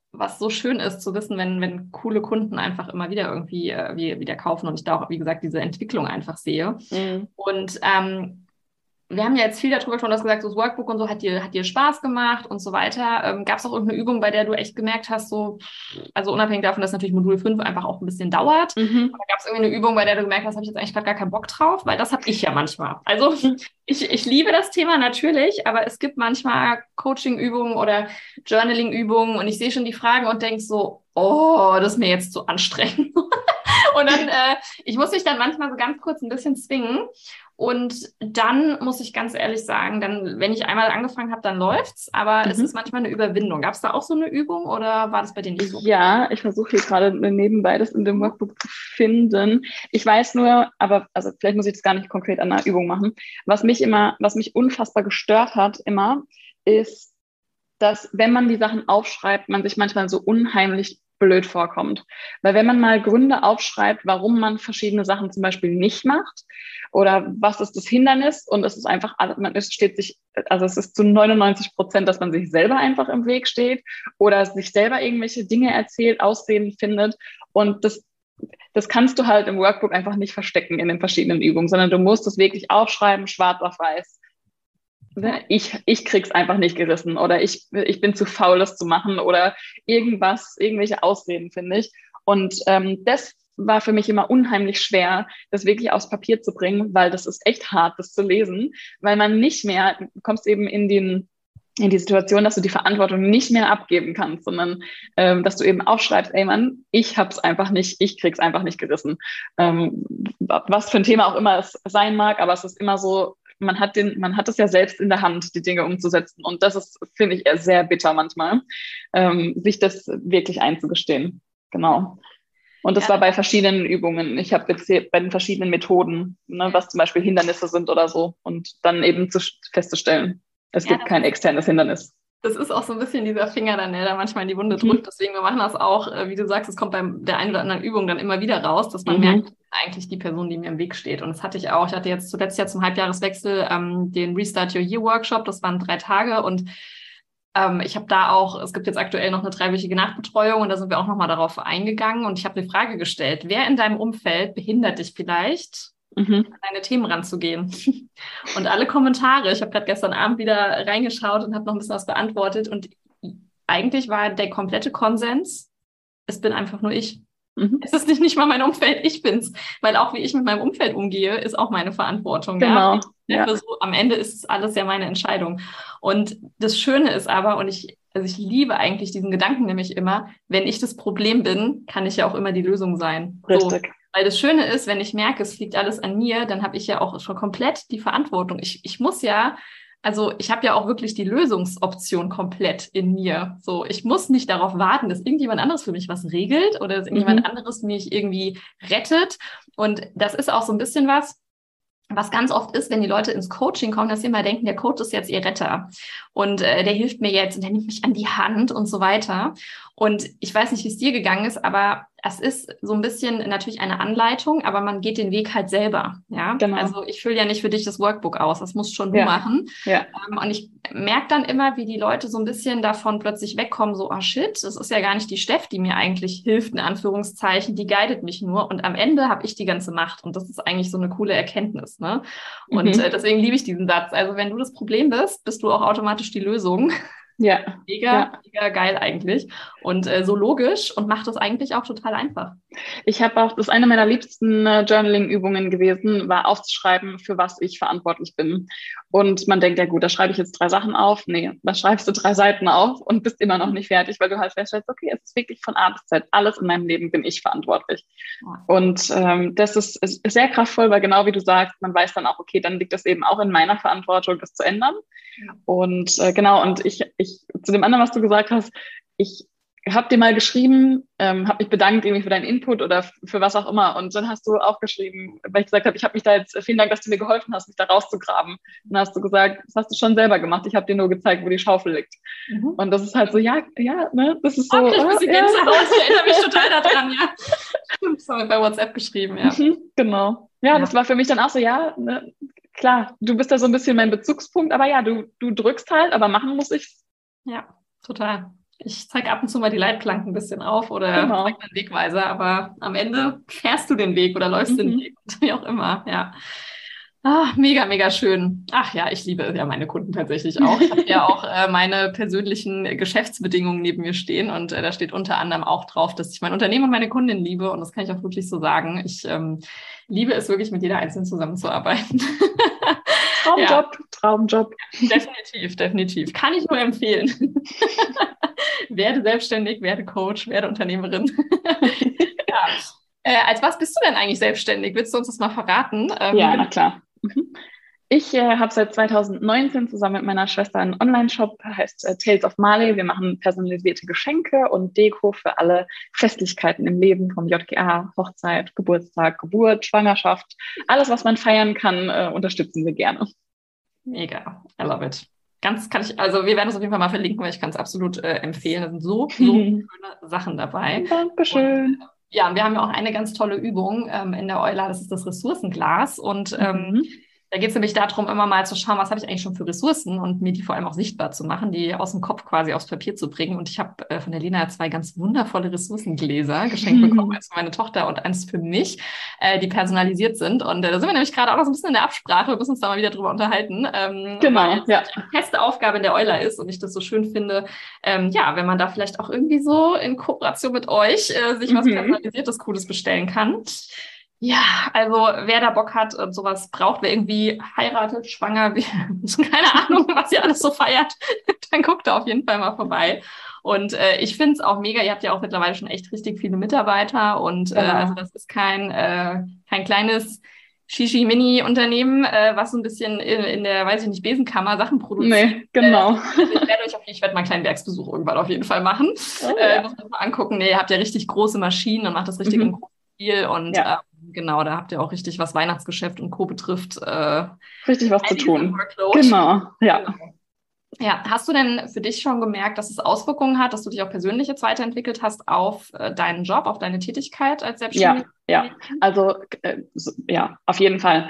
was so schön ist zu wissen, wenn coole Kunden einfach immer wieder irgendwie wieder kaufen und ich da auch, wie gesagt, diese Entwicklung einfach sehe. Mhm. Und wir haben ja jetzt viel darüber gesprochen, du hast gesagt, so das Workbook und so hat dir Spaß gemacht und so weiter. Gab es auch irgendeine Übung, bei der du echt gemerkt hast, so, also unabhängig davon, dass natürlich Modul 5 einfach auch ein bisschen dauert, Mhm. aber gab es irgendwie eine Übung, bei der du gemerkt hast, habe ich jetzt eigentlich gerade gar keinen Bock drauf? Weil das habe ich ja manchmal. Also ich liebe das Thema natürlich, aber es gibt manchmal Coaching-Übungen oder Journaling-Übungen und ich sehe schon die Fragen und denke so, oh, das ist mir jetzt zu anstrengend. Und dann, ich muss mich dann manchmal so ganz kurz ein bisschen zwingen. Und dann muss ich ganz ehrlich sagen, dann, wenn ich einmal angefangen habe, dann läuft's. Aber es ist manchmal eine Überwindung. Gab es da auch so eine Übung oder war das bei dir nicht so? Ja, ich versuche hier gerade nebenbei das in dem Workbook zu finden. Ich weiß nur, aber also vielleicht muss ich das gar nicht konkret an einer Übung machen. Was mich unfassbar gestört hat immer, ist, dass wenn man die Sachen aufschreibt, man sich manchmal so unheimlich blöd vorkommt. Weil wenn man mal Gründe aufschreibt, warum man verschiedene Sachen zum Beispiel nicht macht oder was ist das Hindernis und es ist einfach, es ist zu 99%, dass man sich selber einfach im Weg steht oder sich selber irgendwelche Dinge erzählt, Ausreden findet und das kannst du halt im Workbook einfach nicht verstecken in den verschiedenen Übungen, sondern du musst es wirklich aufschreiben, schwarz auf weiß. Ich krieg's einfach nicht gerissen oder ich bin zu faul, das zu machen oder irgendwelche Ausreden, finde ich. Und das war für mich immer unheimlich schwer, das wirklich aufs Papier zu bringen, weil das ist echt hart, das zu lesen, weil man nicht mehr, du kommst eben in die Situation, dass du die Verantwortung nicht mehr abgeben kannst, sondern dass du eben aufschreibst, ey Mann, ich krieg's einfach nicht gerissen. Was für ein Thema auch immer es sein mag, aber es ist immer so, man hat es ja selbst in der Hand, die Dinge umzusetzen. Und das ist, finde ich, eher sehr bitter manchmal, sich das wirklich einzugestehen. Genau. Und das war bei verschiedenen Übungen. Ich habe jetzt hier bei den verschiedenen Methoden, ne, was zum Beispiel Hindernisse sind oder so. Und dann eben festzustellen, es gibt kein externes Hindernis. Das ist auch so ein bisschen dieser Finger dann, der da manchmal in die Wunde drückt. Deswegen, wir machen das auch, wie du sagst, es kommt bei der einen oder anderen Übung dann immer wieder raus, dass man merkt, eigentlich die Person, die mir im Weg steht. Und das hatte ich auch. Ich hatte jetzt zuletzt ja zum Halbjahreswechsel den Restart Your Year Workshop. Das waren 3 Tage und ich habe da auch, es gibt jetzt aktuell noch eine 3-wöchige Nachbetreuung und da sind wir auch nochmal darauf eingegangen und ich habe eine Frage gestellt. Wer in deinem Umfeld behindert dich vielleicht, an deine Themen ranzugehen? Und alle Kommentare, ich habe gerade gestern Abend wieder reingeschaut und habe noch ein bisschen was beantwortet und eigentlich war der komplette Konsens, es bin einfach nur ich. Es ist nicht mal mein Umfeld, ich bin's. Weil auch wie ich mit meinem Umfeld umgehe, ist auch meine Verantwortung. Genau. Ja? So, am Ende ist es alles ja meine Entscheidung. Und das Schöne ist aber, und ich liebe eigentlich diesen Gedanken nämlich immer, wenn ich das Problem bin, kann ich ja auch immer die Lösung sein. Richtig. So. Weil das Schöne ist, wenn ich merke, es liegt alles an mir, dann habe ich ja auch schon komplett die Verantwortung. Ich muss ja, also ich habe ja auch wirklich die Lösungsoption komplett in mir. So, ich muss nicht darauf warten, dass irgendjemand anderes für mich was regelt oder dass irgendjemand anderes mich irgendwie rettet. Und das ist auch so ein bisschen was ganz oft ist, wenn die Leute ins Coaching kommen, dass sie immer denken, der Coach ist jetzt ihr Retter und der hilft mir jetzt und der nimmt mich an die Hand und so weiter. Und ich weiß nicht, wie es dir gegangen ist, aber es ist so ein bisschen natürlich eine Anleitung, aber man geht den Weg halt selber. Ja, genau. Also ich fülle ja nicht für dich das Workbook aus, das musst schon du machen. Ja. Und ich merke dann immer, wie die Leute so ein bisschen davon plötzlich wegkommen, so, oh shit, das ist ja gar nicht die Steff, die mir eigentlich hilft, in Anführungszeichen, die guidet mich nur und am Ende habe ich die ganze Macht und das ist eigentlich so eine coole Erkenntnis. Ne? Und deswegen liebe ich diesen Satz. Also wenn du das Problem bist du auch automatisch die Lösung. Ja. Mega geil eigentlich. Und so logisch und macht das eigentlich auch total einfach. Ich habe auch, das ist eine meiner liebsten Journaling-Übungen gewesen, war aufzuschreiben, für was ich verantwortlich bin. Und man denkt, ja gut, da schreibe ich jetzt 3 Sachen auf. Nee, da schreibst du 3 Seiten auf und bist immer noch nicht fertig, weil du halt feststellst, okay, es ist wirklich von A bis Z, alles in meinem Leben bin ich verantwortlich. Und das ist sehr kraftvoll, weil genau wie du sagst, man weiß dann auch, okay, dann liegt das eben auch in meiner Verantwortung, das zu ändern. Und genau, und ich zu dem anderen, was du gesagt hast, ich habe dir mal geschrieben, habe mich bedankt irgendwie für deinen Input oder für was auch immer. Und dann hast du auch geschrieben, weil ich gesagt habe, ich habe mich da jetzt, vielen Dank, dass du mir geholfen hast, mich da rauszugraben. Und dann hast du gesagt, das hast du schon selber gemacht. Ich habe dir nur gezeigt, wo die Schaufel liegt. Und das ist halt so, ne, das ist so. Ich erinnere mich total daran, ja. Stimmt, das haben wir bei WhatsApp geschrieben, ja. Genau. Ja, das war für mich dann auch so, ne, klar, du bist da so ein bisschen mein Bezugspunkt, aber ja, du drückst halt, aber machen muss ich's. Ja, total. Ich zeige ab und zu mal die Leitplanken ein bisschen auf oder Genau. zeige einen Wegweiser, aber am Ende fährst du den Weg oder läufst den Weg, wie auch immer, ja. Ah, mega, mega schön. Ach ja, ich liebe ja meine Kunden tatsächlich auch. Ich habe ja auch meine persönlichen Geschäftsbedingungen neben mir stehen und da steht unter anderem auch drauf, dass ich mein Unternehmen und meine Kundin liebe und das kann ich auch wirklich so sagen. Ich liebe es wirklich, mit jeder Einzelnen zusammenzuarbeiten. Traumjob, ja. Traumjob. Definitiv, definitiv. Kann ich nur empfehlen. Werde selbstständig, werde Coach, werde Unternehmerin. Ja. Als was bist du denn eigentlich selbstständig? Willst du uns das mal verraten? Ja, na klar. Ich habe seit 2019 zusammen mit meiner Schwester einen Online-Shop, heißt Tales of Marley. Wir machen personalisierte Geschenke und Deko für alle Festlichkeiten im Leben, vom JGA, Hochzeit, Geburtstag, Geburt, Schwangerschaft. Alles, was man feiern kann, unterstützen wir gerne. Mega, I love it. Also wir werden es auf jeden Fall mal verlinken, weil ich kann es absolut empfehlen. Da sind so schöne Sachen dabei. Dankeschön. Und, ja, wir haben ja auch eine ganz tolle Übung in der Euler, das ist das Ressourcenglas. Und da geht es nämlich darum, immer mal zu schauen, was habe ich eigentlich schon für Ressourcen und mir die vor allem auch sichtbar zu machen, die aus dem Kopf quasi aufs Papier zu bringen. Und ich habe von der Lena 2 ganz wundervolle Ressourcengläser geschenkt bekommen, eins für meine Tochter und eins für mich, die personalisiert sind. Und da sind wir nämlich gerade auch noch so ein bisschen in der Absprache. Wir müssen uns da mal wieder drüber unterhalten. Genau, weil ja. Eine feste Aufgabe in der Euler ist und ich das so schön finde, ja, wenn man da vielleicht auch irgendwie so in Kooperation mit euch sich was Personalisiertes, Cooles bestellen kann. Ja, also wer da Bock hat und sowas braucht, wer irgendwie heiratet, schwanger, keine Ahnung, was ihr alles so feiert, dann guckt da auf jeden Fall mal vorbei. Und ich finde es auch mega, ihr habt ja auch mittlerweile schon echt richtig viele Mitarbeiter und also das ist kein kleines Shishi-Mini-Unternehmen, was so ein bisschen in der, weiß ich nicht, Besenkammer Sachen produziert. Nee, genau. Ich werde mal einen kleinen Werksbesuch irgendwann auf jeden Fall machen. Oh, ja. Muss man mal angucken. Nee, ihr habt ja richtig große Maschinen und macht das richtig im großen Stil und ja. Genau, da habt ihr auch richtig, was Weihnachtsgeschäft und Co. betrifft. Richtig was zu tun. Workload. Genau, ja. Genau. Ja, hast du denn für dich schon gemerkt, dass es Auswirkungen hat, dass du dich auch persönlich jetzt weiterentwickelt hast auf deinen Job, auf deine Tätigkeit als Selbstständige? Ja. Also ja, auf jeden Fall.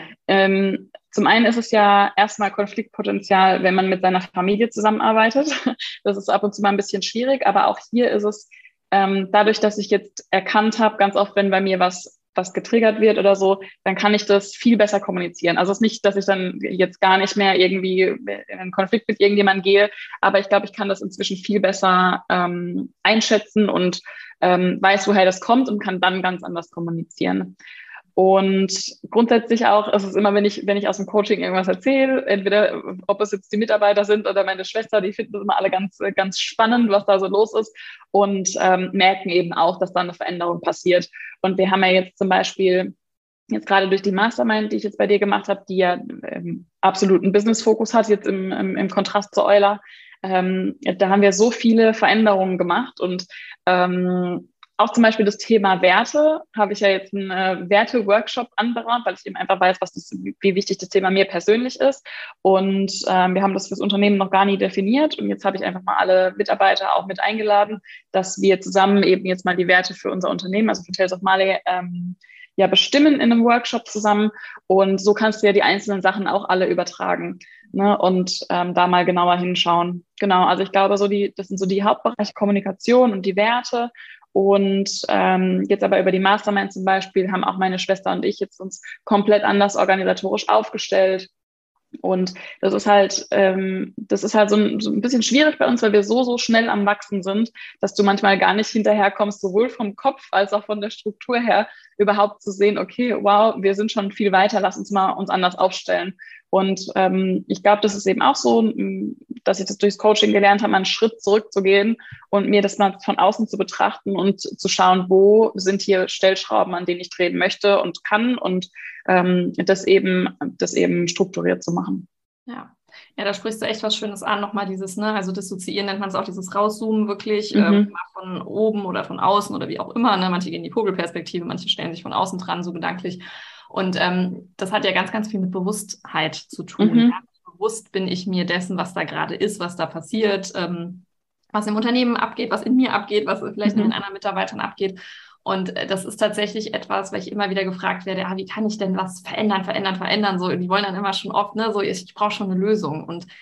Zum einen ist es ja erstmal Konfliktpotenzial, wenn man mit seiner Familie zusammenarbeitet. Das ist ab und zu mal ein bisschen schwierig, aber auch hier ist es dadurch, dass ich jetzt erkannt habe, ganz oft, wenn bei mir was getriggert wird oder so, dann kann ich das viel besser kommunizieren. Also es ist nicht, dass ich dann jetzt gar nicht mehr irgendwie in einen Konflikt mit irgendjemandem gehe, aber ich glaube, ich kann das inzwischen viel besser einschätzen und weiß, woher das kommt und kann dann ganz anders kommunizieren. Und grundsätzlich auch, es ist immer, wenn ich aus dem Coaching irgendwas erzähle, entweder ob es jetzt die Mitarbeiter sind oder meine Schwester, die finden das immer alle ganz, ganz spannend, was da so los ist und merken eben auch, dass da eine Veränderung passiert. Und wir haben ja jetzt zum Beispiel jetzt gerade durch die Mastermind, die ich jetzt bei dir gemacht habe, die ja absoluten Business-Fokus hat, jetzt im Kontrast zu Euler, da haben wir so viele Veränderungen gemacht und auch zum Beispiel das Thema Werte habe ich ja jetzt einen Werte-Workshop anberaumt, weil ich eben einfach weiß, wie wichtig das Thema mir persönlich ist. Und wir haben das fürs Unternehmen noch gar nie definiert. Und jetzt habe ich einfach mal alle Mitarbeiter auch mit eingeladen, dass wir zusammen eben jetzt mal die Werte für unser Unternehmen, also für Tales of Marley, ja bestimmen in einem Workshop zusammen. Und so kannst du ja die einzelnen Sachen auch alle übertragen, ne? Und da mal genauer hinschauen. Genau, also ich glaube, das sind so die Hauptbereiche Kommunikation und die Werte. Und jetzt aber über die Mastermind zum Beispiel haben auch meine Schwester und ich jetzt uns komplett anders organisatorisch aufgestellt. Und das ist halt so ein bisschen schwierig bei uns, weil wir so schnell am Wachsen sind, dass du manchmal gar nicht hinterherkommst, sowohl vom Kopf als auch von der Struktur her, überhaupt zu sehen, okay, wow, wir sind schon viel weiter, lass uns mal uns anders aufstellen. Und ich glaube, das ist eben auch so, dass ich das durchs Coaching gelernt habe, einen Schritt zurückzugehen und mir das mal von außen zu betrachten und zu schauen, wo sind hier Stellschrauben, an denen ich drehen möchte und kann und das eben strukturiert zu machen. Ja, da sprichst du echt was Schönes an, nochmal dieses, ne, also dissoziieren nennt man es auch, dieses Rauszoomen wirklich, mal von oben oder von außen oder wie auch immer, ne, manche gehen in die Vogelperspektive, manche stellen sich von außen dran, so gedanklich. Und das hat ja ganz, ganz viel mit Bewusstheit zu tun. Ja? Bewusst bin ich mir dessen, was da gerade ist, was da passiert, was im Unternehmen abgeht, was in mir abgeht, was vielleicht in den anderen Mitarbeitern abgeht. Und das ist tatsächlich etwas, weil ich immer wieder gefragt werde, wie kann ich denn was verändern? So, die wollen dann immer schon oft, ne, so ich brauche schon eine Lösung. Und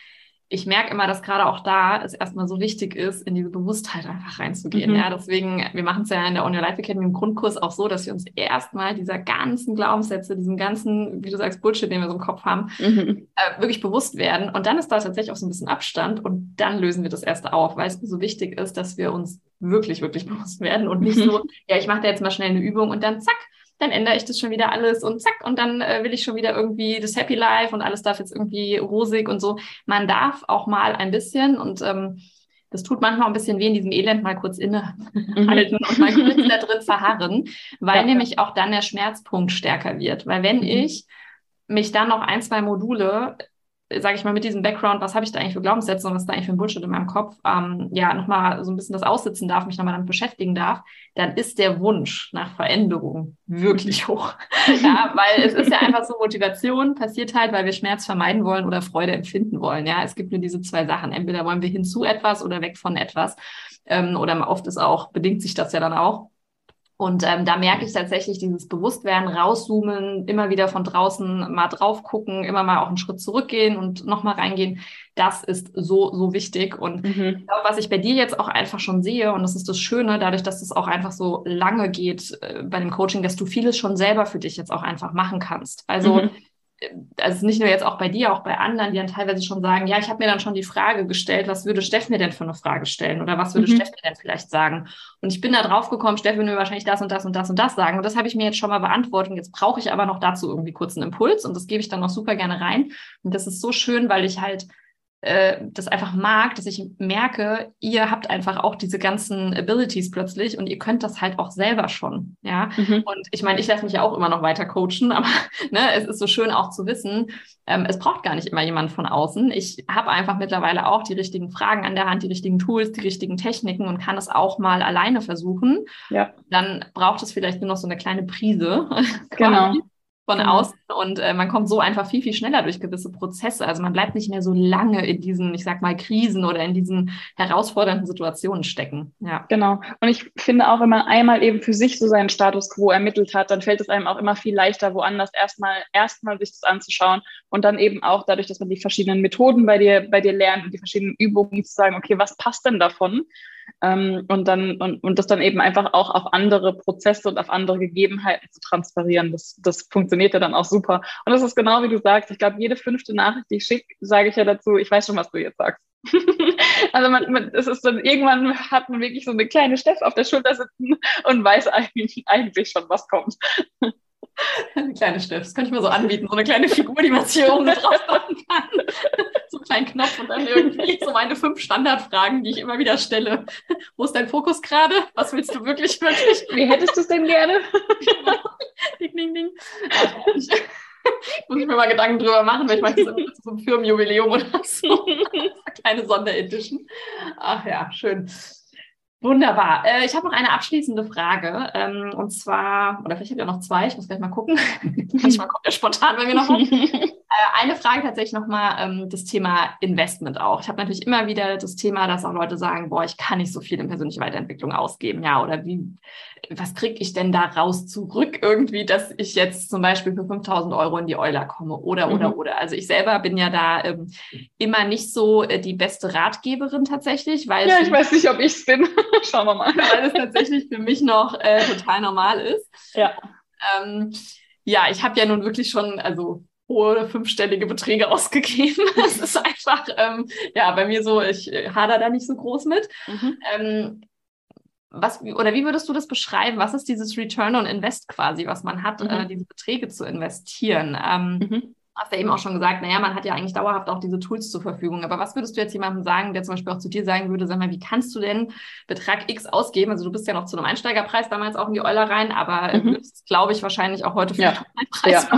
ich merke immer, dass gerade auch da es erstmal so wichtig ist, in diese Bewusstheit einfach reinzugehen. Ja, deswegen, wir machen es ja in der On Your Life Academy im Grundkurs auch so, dass wir uns erstmal dieser ganzen Glaubenssätze, diesen ganzen, wie du sagst, Bullshit, den wir so im Kopf haben, wirklich bewusst werden. Und dann ist da tatsächlich auch so ein bisschen Abstand und dann lösen wir das erste auf, weil es so wichtig ist, dass wir uns wirklich, wirklich bewusst werden und nicht so, ja, ich mache da jetzt mal schnell eine Übung und dann zack, dann ändere ich das schon wieder alles und zack, und dann will ich schon wieder irgendwie das Happy Life und alles darf jetzt irgendwie rosig und so. Man darf auch mal ein bisschen und das tut manchmal ein bisschen weh, in diesem Elend mal kurz innehalten und mal kurz da drin verharren, weil nämlich auch dann der Schmerzpunkt stärker wird. Weil wenn ich mich dann noch 1, 2 Module, sage ich mal, mit diesem Background, was habe ich da eigentlich für Glaubenssätze und was ist da eigentlich für ein Bullshit in meinem Kopf, nochmal so ein bisschen das aussitzen darf, mich nochmal damit beschäftigen darf, dann ist der Wunsch nach Veränderung wirklich hoch. Ja, weil es ist ja einfach so, Motivation passiert halt, weil wir Schmerz vermeiden wollen oder Freude empfinden wollen. Ja, es gibt nur diese 2 Sachen. Entweder wollen wir hin zu etwas oder weg von etwas. Oder oft bedingt sich das ja dann auch. Und da merke ich tatsächlich dieses Bewusstwerden, rauszoomen, immer wieder von draußen mal drauf gucken, immer mal auch einen Schritt zurückgehen und nochmal reingehen. Das ist so, so wichtig. Und ich glaube, was ich bei dir jetzt auch einfach schon sehe, und das ist das Schöne, dadurch, dass es auch einfach so lange geht bei dem Coaching, dass du vieles schon selber für dich jetzt auch einfach machen kannst. Also nicht nur jetzt auch bei dir, auch bei anderen, die dann teilweise schon sagen, ja, ich habe mir dann schon die Frage gestellt, was würde Steff mir denn für eine Frage stellen oder was würde Steff mir denn vielleicht sagen? Und ich bin da drauf gekommen, Steff würde mir wahrscheinlich das und das und das und das sagen und das habe ich mir jetzt schon mal beantwortet und jetzt brauche ich aber noch dazu irgendwie kurz einen Impuls und das gebe ich dann noch super gerne rein und das ist so schön, weil ich halt das einfach mag, dass ich merke, ihr habt einfach auch diese ganzen Abilities plötzlich und ihr könnt das halt auch selber schon, ja. Und ich meine, ich lasse mich ja auch immer noch weiter coachen, aber ne, es ist so schön auch zu wissen, es braucht gar nicht immer jemand von außen. Ich habe einfach mittlerweile auch die richtigen Fragen an der Hand, die richtigen Tools, die richtigen Techniken und kann es auch mal alleine versuchen. Ja. Dann braucht es vielleicht nur noch so eine kleine Prise. Genau. Von außen und man kommt so einfach viel, viel schneller durch gewisse Prozesse. Also man bleibt nicht mehr so lange in diesen, ich sag mal, Krisen oder in diesen herausfordernden Situationen stecken. Ja. Genau. Und ich finde auch, wenn man einmal eben für sich so seinen Status quo ermittelt hat, dann fällt es einem auch immer viel leichter, woanders erstmal sich das anzuschauen und dann eben auch dadurch, dass man die verschiedenen Methoden bei dir lernt und die verschiedenen Übungen zu sagen, okay, was passt denn davon? Und das dann eben einfach auch auf andere Prozesse und auf andere Gegebenheiten zu transferieren. Das funktioniert ja dann auch super. Und das ist genau wie du sagst. Ich glaube, jede 5. Nachricht, die ich schicke, sage ich ja dazu, ich weiß schon, was du jetzt sagst. Also es ist dann irgendwann hat man wirklich so eine kleine Steff auf der Schulter sitzen und weiß eigentlich schon, was kommt. Eine kleine Steff, das könnte ich mir so anbieten, so eine kleine Figur, die man sich hier oben drauf machen kann. So einen kleinen Knopf und dann irgendwie so meine 5 Standardfragen, die ich immer wieder stelle. Wo ist dein Fokus gerade? Was willst du wirklich? Wie hättest du es denn gerne? Ding, ding, ding. Muss ich mir mal Gedanken drüber machen, weil ich mache das immer zu so einem Firmenjubiläum oder so. Eine kleine Sonderedition. Ach ja, schön. Wunderbar. Ich habe noch eine abschließende Frage. Und zwar, oder vielleicht habe ich auch noch 2, ich muss gleich mal gucken. Manchmal kommt ja spontan bei mir noch was. Eine Frage tatsächlich nochmal, das Thema Investment auch. Ich habe natürlich immer wieder das Thema, dass auch Leute sagen, boah, ich kann nicht so viel in persönliche Weiterentwicklung ausgeben. Ja, oder was kriege ich denn da raus zurück irgendwie, dass ich jetzt zum Beispiel für 5.000 € in die Euler komme oder. Also ich selber bin ja da immer nicht so die beste Ratgeberin tatsächlich, weil ja, ich weiß nicht, ob ich es bin. Schauen wir mal. Weil es tatsächlich für mich noch total normal ist. Ja. Ja, ich habe ja nun wirklich schon, also hohe 5-stellige Beträge ausgegeben. Das ist einfach, bei mir so, ich hader da nicht so groß mit. Wie würdest du das beschreiben? Was ist dieses Return on Invest quasi, was man hat, diese Beträge zu investieren? Hast ja eben auch schon gesagt, naja, man hat ja eigentlich dauerhaft auch diese Tools zur Verfügung. Aber was würdest du jetzt jemandem sagen, der zum Beispiel auch zu dir sagen würde, sag mal, wie kannst du denn Betrag X ausgeben? Also du bist ja noch zu einem Einsteigerpreis damals auch in die Euler rein, aber würdest, glaube ich, wahrscheinlich auch heute für den Preis.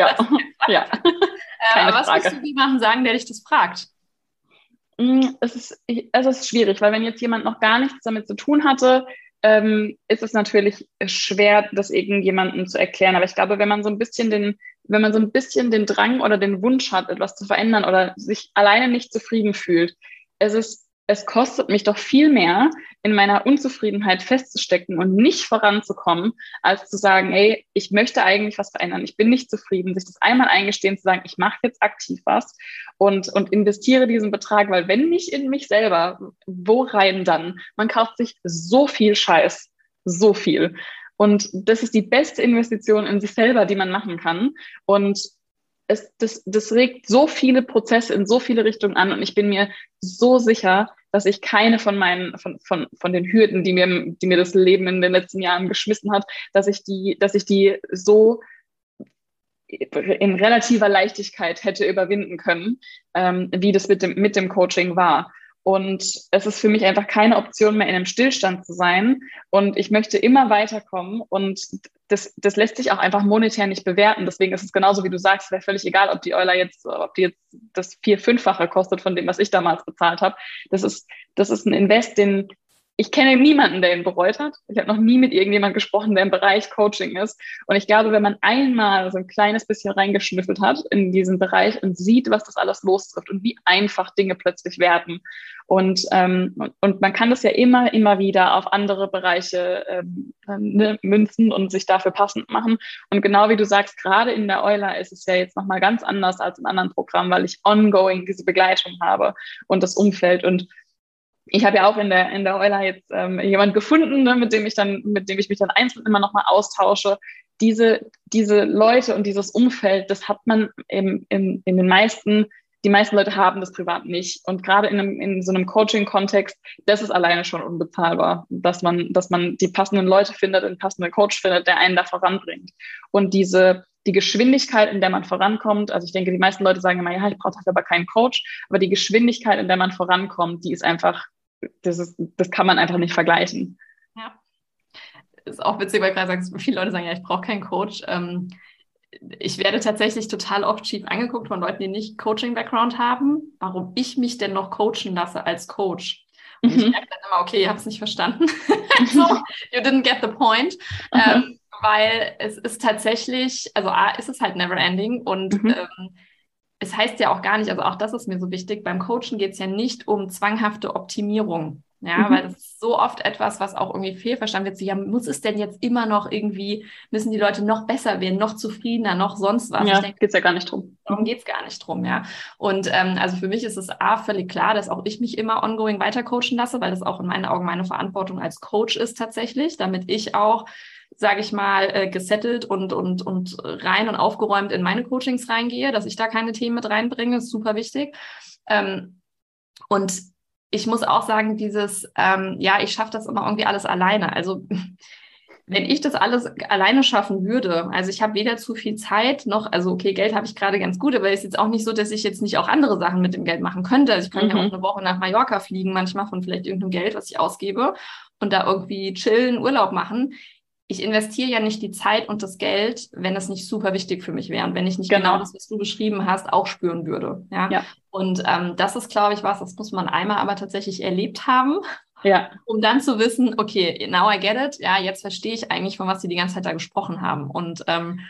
Was würdest du jemandem sagen, der dich das fragt? Es ist schwierig, weil wenn jetzt jemand noch gar nichts damit zu tun hatte, ist es natürlich schwer, das irgendjemandem zu erklären. Aber ich glaube, wenn man so ein bisschen den Drang oder den Wunsch hat, etwas zu verändern oder sich alleine nicht zufrieden fühlt, es kostet mich doch viel mehr, in meiner Unzufriedenheit festzustecken und nicht voranzukommen, als zu sagen, ey, ich möchte eigentlich was verändern, ich bin nicht zufrieden, sich das einmal eingestehen, zu sagen, ich mache jetzt aktiv was und investiere diesen Betrag, weil wenn nicht in mich selber, wo rein dann? Man kauft sich so viel Scheiß, so viel. Und das ist die beste Investition in sich selber, die man machen kann. Und das regt so viele Prozesse in so viele Richtungen an. Und ich bin mir so sicher, dass ich keine von den Hürden, die mir das Leben in den letzten Jahren geschmissen hat, dass ich die so in relativer Leichtigkeit hätte überwinden können, wie das mit dem Coaching war. Und es ist für mich einfach keine Option mehr, in einem Stillstand zu sein. Und ich möchte immer weiterkommen. Und das lässt sich auch einfach monetär nicht bewerten. Deswegen ist es genauso, wie du sagst, es wäre völlig egal, ob die jetzt das 4-5-fache kostet von dem, was ich damals bezahlt habe. Das ist ein Invest, den ich kenne niemanden, der ihn bereut hat. Ich habe noch nie mit irgendjemandem gesprochen, der im Bereich Coaching ist. Und ich glaube, wenn man einmal so ein kleines bisschen reingeschnüffelt hat in diesen Bereich und sieht, was das alles lostrifft und wie einfach Dinge plötzlich werden. Und man kann das ja immer wieder auf andere Bereiche münzen und sich dafür passend machen. Und genau wie du sagst, gerade in der Euler ist es ja jetzt nochmal ganz anders als in anderen Programmen, weil ich ongoing diese Begleitung habe und das Umfeld. Und ich habe ja auch in der Euler jetzt jemand gefunden, ne, mit dem ich mich dann einzeln immer noch mal austausche. Diese Leute und dieses Umfeld, das hat man in den die meisten Leute haben das privat nicht. Und gerade in so einem Coaching-Kontext, das ist alleine schon unbezahlbar, dass man die passenden Leute findet, einen passenden Coach findet, der einen da voranbringt. Und die Geschwindigkeit, in der man vorankommt, also ich denke, die meisten Leute sagen immer, ja, ich brauche dafür aber keinen Coach, aber die Geschwindigkeit, in der man vorankommt, die ist einfach, das kann man einfach nicht vergleichen. Ja, ist auch witzig, weil gerade sagst, viele Leute sagen, ja, ich brauche keinen Coach. Ich werde tatsächlich total oft schief angeguckt von Leuten, die nicht Coaching-Background haben, warum ich mich denn noch coachen lasse als Coach. Und ich merke dann immer, okay, ihr habt es nicht verstanden. So, you didn't get the point. Weil es ist tatsächlich, also A, ist es halt never ending und es heißt ja auch gar nicht, also auch das ist mir so wichtig, beim Coachen geht es ja nicht um zwanghafte Optimierung, ja, weil das ist so oft etwas, was auch irgendwie fehlverstanden wird, so, ja, muss es denn jetzt immer noch irgendwie, müssen die Leute noch besser werden, noch zufriedener, noch sonst was? Ja, geht es ja gar nicht drum. Darum geht es gar nicht drum, ja. Und also für mich ist es völlig klar, dass auch ich mich immer ongoing weiter coachen lasse, weil das auch in meinen Augen meine Verantwortung als Coach ist tatsächlich, damit ich auch, sage ich mal, gesettelt und rein und aufgeräumt in meine Coachings reingehe, dass ich da keine Themen mit reinbringe, ist super wichtig. Und ich muss auch sagen, ich schaffe das immer irgendwie alles alleine. Also wenn ich das alles alleine schaffen würde, also ich habe weder zu viel Zeit noch, also okay, Geld habe ich gerade ganz gut, aber es ist jetzt auch nicht so, dass ich jetzt nicht auch andere Sachen mit dem Geld machen könnte. Also ich kann ja auch eine Woche nach Mallorca fliegen, manchmal von vielleicht irgendeinem Geld, was ich ausgebe und da irgendwie chillen, Urlaub machen. Ich investiere ja nicht die Zeit und das Geld, wenn es nicht super wichtig für mich wäre und wenn ich nicht genau das, was du beschrieben hast, auch spüren würde. Ja. Und das ist, glaube ich, das muss man einmal aber tatsächlich erlebt haben, um dann zu wissen, okay, now I get it. Ja, jetzt verstehe ich eigentlich, von was sie die ganze Zeit da gesprochen haben. Und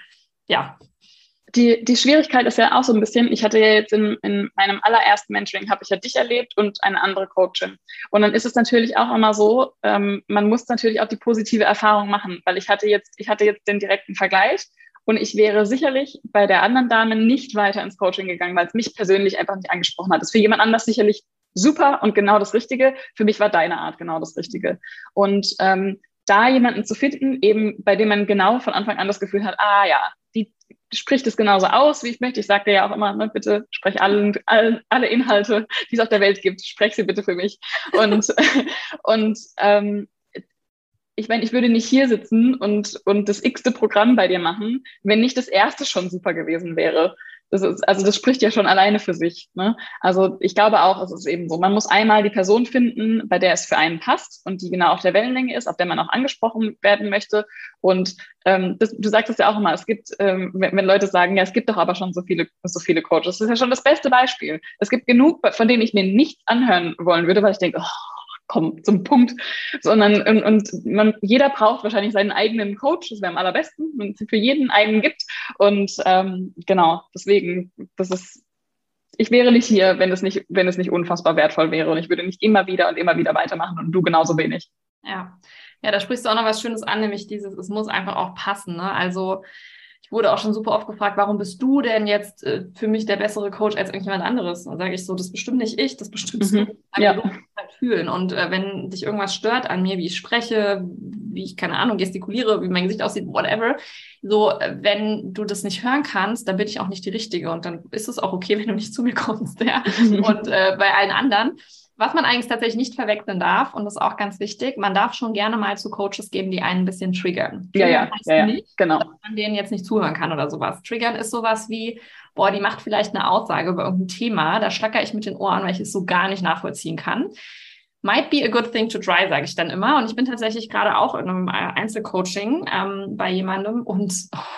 Die Schwierigkeit ist ja auch so ein bisschen, ich hatte ja jetzt in meinem allerersten Mentoring, habe ich ja dich erlebt und eine andere Coachin. Und dann ist es natürlich auch immer so, man muss natürlich auch die positive Erfahrung machen, weil ich hatte jetzt den direkten Vergleich und ich wäre sicherlich bei der anderen Dame nicht weiter ins Coaching gegangen, weil es mich persönlich einfach nicht angesprochen hat. Das ist für jemand anders sicherlich super und genau das Richtige. Für mich war deine Art genau das Richtige. Und da jemanden zu finden, eben bei dem man genau von Anfang an das Gefühl hat, die spricht es genauso aus, wie ich möchte. Ich sage dir ja auch immer, ne, bitte sprech alle Inhalte, die es auf der Welt gibt, sprech sie bitte für mich. Und ich meine, ich würde nicht hier sitzen und das x-te Programm bei dir machen, wenn nicht das erste schon super gewesen wäre. Das spricht ja schon alleine für sich. Ne? Also ich glaube auch, es ist eben so, man muss einmal die Person finden, bei der es für einen passt und die genau auf der Wellenlänge ist, auf der man auch angesprochen werden möchte. Und du sagst es ja auch immer, es gibt, wenn Leute sagen, ja, es gibt doch aber schon so viele Coaches, das ist ja schon das beste Beispiel. Es gibt genug, von denen ich mir nichts anhören wollen würde, weil ich denke, komm zum Punkt, sondern jeder braucht wahrscheinlich seinen eigenen Coach, das wäre am allerbesten, wenn es für jeden einen gibt und genau, deswegen, das ich wäre nicht hier, wenn es nicht unfassbar wertvoll wäre und ich würde nicht immer wieder weitermachen und du genauso wenig. Ja. Ja, da sprichst du auch noch was Schönes an, nämlich es muss einfach auch passen, ne? Also ich wurde auch schon super oft gefragt, warum bist du denn jetzt für mich der bessere Coach als irgendjemand anderes? Und dann sage ich so, das bestimmt nicht ich, das bestimmst du. Ja. Du musst halt fühlen. Und wenn dich irgendwas stört an mir, wie ich spreche, wie ich, keine Ahnung, gestikuliere, wie mein Gesicht aussieht, whatever, so, wenn du das nicht hören kannst, dann bin ich auch nicht die Richtige. Und dann ist es auch okay, wenn du nicht zu mir kommst. Ja? Und bei allen anderen. Was man eigentlich tatsächlich nicht verwechseln darf, und das ist auch ganz wichtig, man darf schon gerne mal zu Coaches geben, die einen ein bisschen triggern. Ja, nicht, genau. dass man denen jetzt nicht zuhören kann oder sowas. Triggern ist sowas wie, boah, die macht vielleicht eine Aussage über irgendein Thema, da schlackere ich mit den Ohren, weil ich es so gar nicht nachvollziehen kann. Might be a good thing to try, sage ich dann immer. Und ich bin tatsächlich gerade auch in einem Einzelcoaching bei jemandem und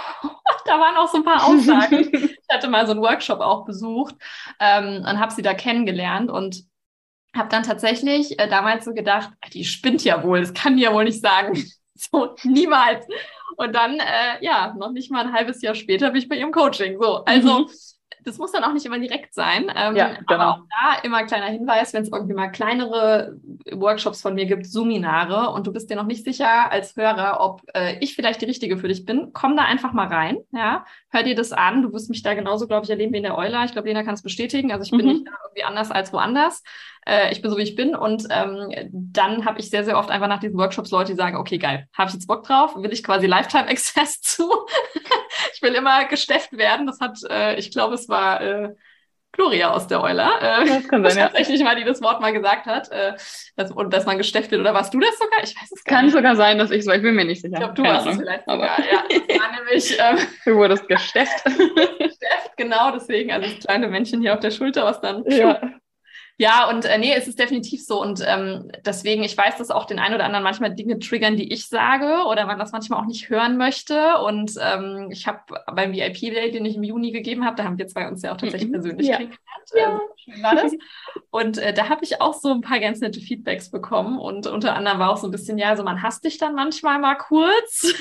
da waren auch so ein paar Aussagen. Ich hatte mal so einen Workshop auch besucht und habe sie da kennengelernt und habe dann tatsächlich damals so gedacht, die spinnt ja wohl, das kann die ja wohl nicht sagen. So, niemals. Und dann, noch nicht mal ein halbes Jahr später bin ich bei ihrem Coaching. So, also das muss dann auch nicht immer direkt sein. Ja, genau. Aber auch da immer kleiner Hinweis, wenn es irgendwie mal kleinere Workshops von mir gibt, Seminare und du bist dir noch nicht sicher als Hörer, ob ich vielleicht die Richtige für dich bin, komm da einfach mal rein. Ja, hör dir das an. Du wirst mich da genauso, glaube ich, erleben wie in der Euler. Ich glaube, Lena kann es bestätigen. Also ich bin nicht irgendwie anders als woanders. Ich bin so, wie ich bin. Und dann habe ich sehr, sehr oft einfach nach diesen Workshops Leute, die sagen, okay, geil, habe ich jetzt Bock drauf? Will ich quasi Lifetime Access zu? Ich will immer gestefft werden. Das hat, ich glaube, es war Gloria aus der Euler. Das kann sein, ja. Tatsächlich mal, die das Wort mal gesagt hat. Dass man gestefft wird. Oder warst du das sogar? Ich weiß es gar nicht. Kann sogar sein, dass ich so, ich bin mir nicht sicher. Ich glaube, du warst es vielleicht sogar. Ja, das war nämlich... du wurdest gestefft. Gestefft, genau. Deswegen, also das kleine Männchen hier auf der Schulter, was dann... Ja. Ja, und nee, es ist definitiv so. Und deswegen, ich weiß, dass auch den einen oder anderen manchmal Dinge triggern, die ich sage oder man das manchmal auch nicht hören möchte. Und ich habe beim VIP-Day, den ich im Juni gegeben habe, da haben wir zwei uns ja auch tatsächlich persönlich kennengelernt. Ja. Schön war das. Und da habe ich auch so ein paar ganz nette Feedbacks bekommen. Und unter anderem war auch so ein bisschen, ja, so man hasst dich dann manchmal mal kurz,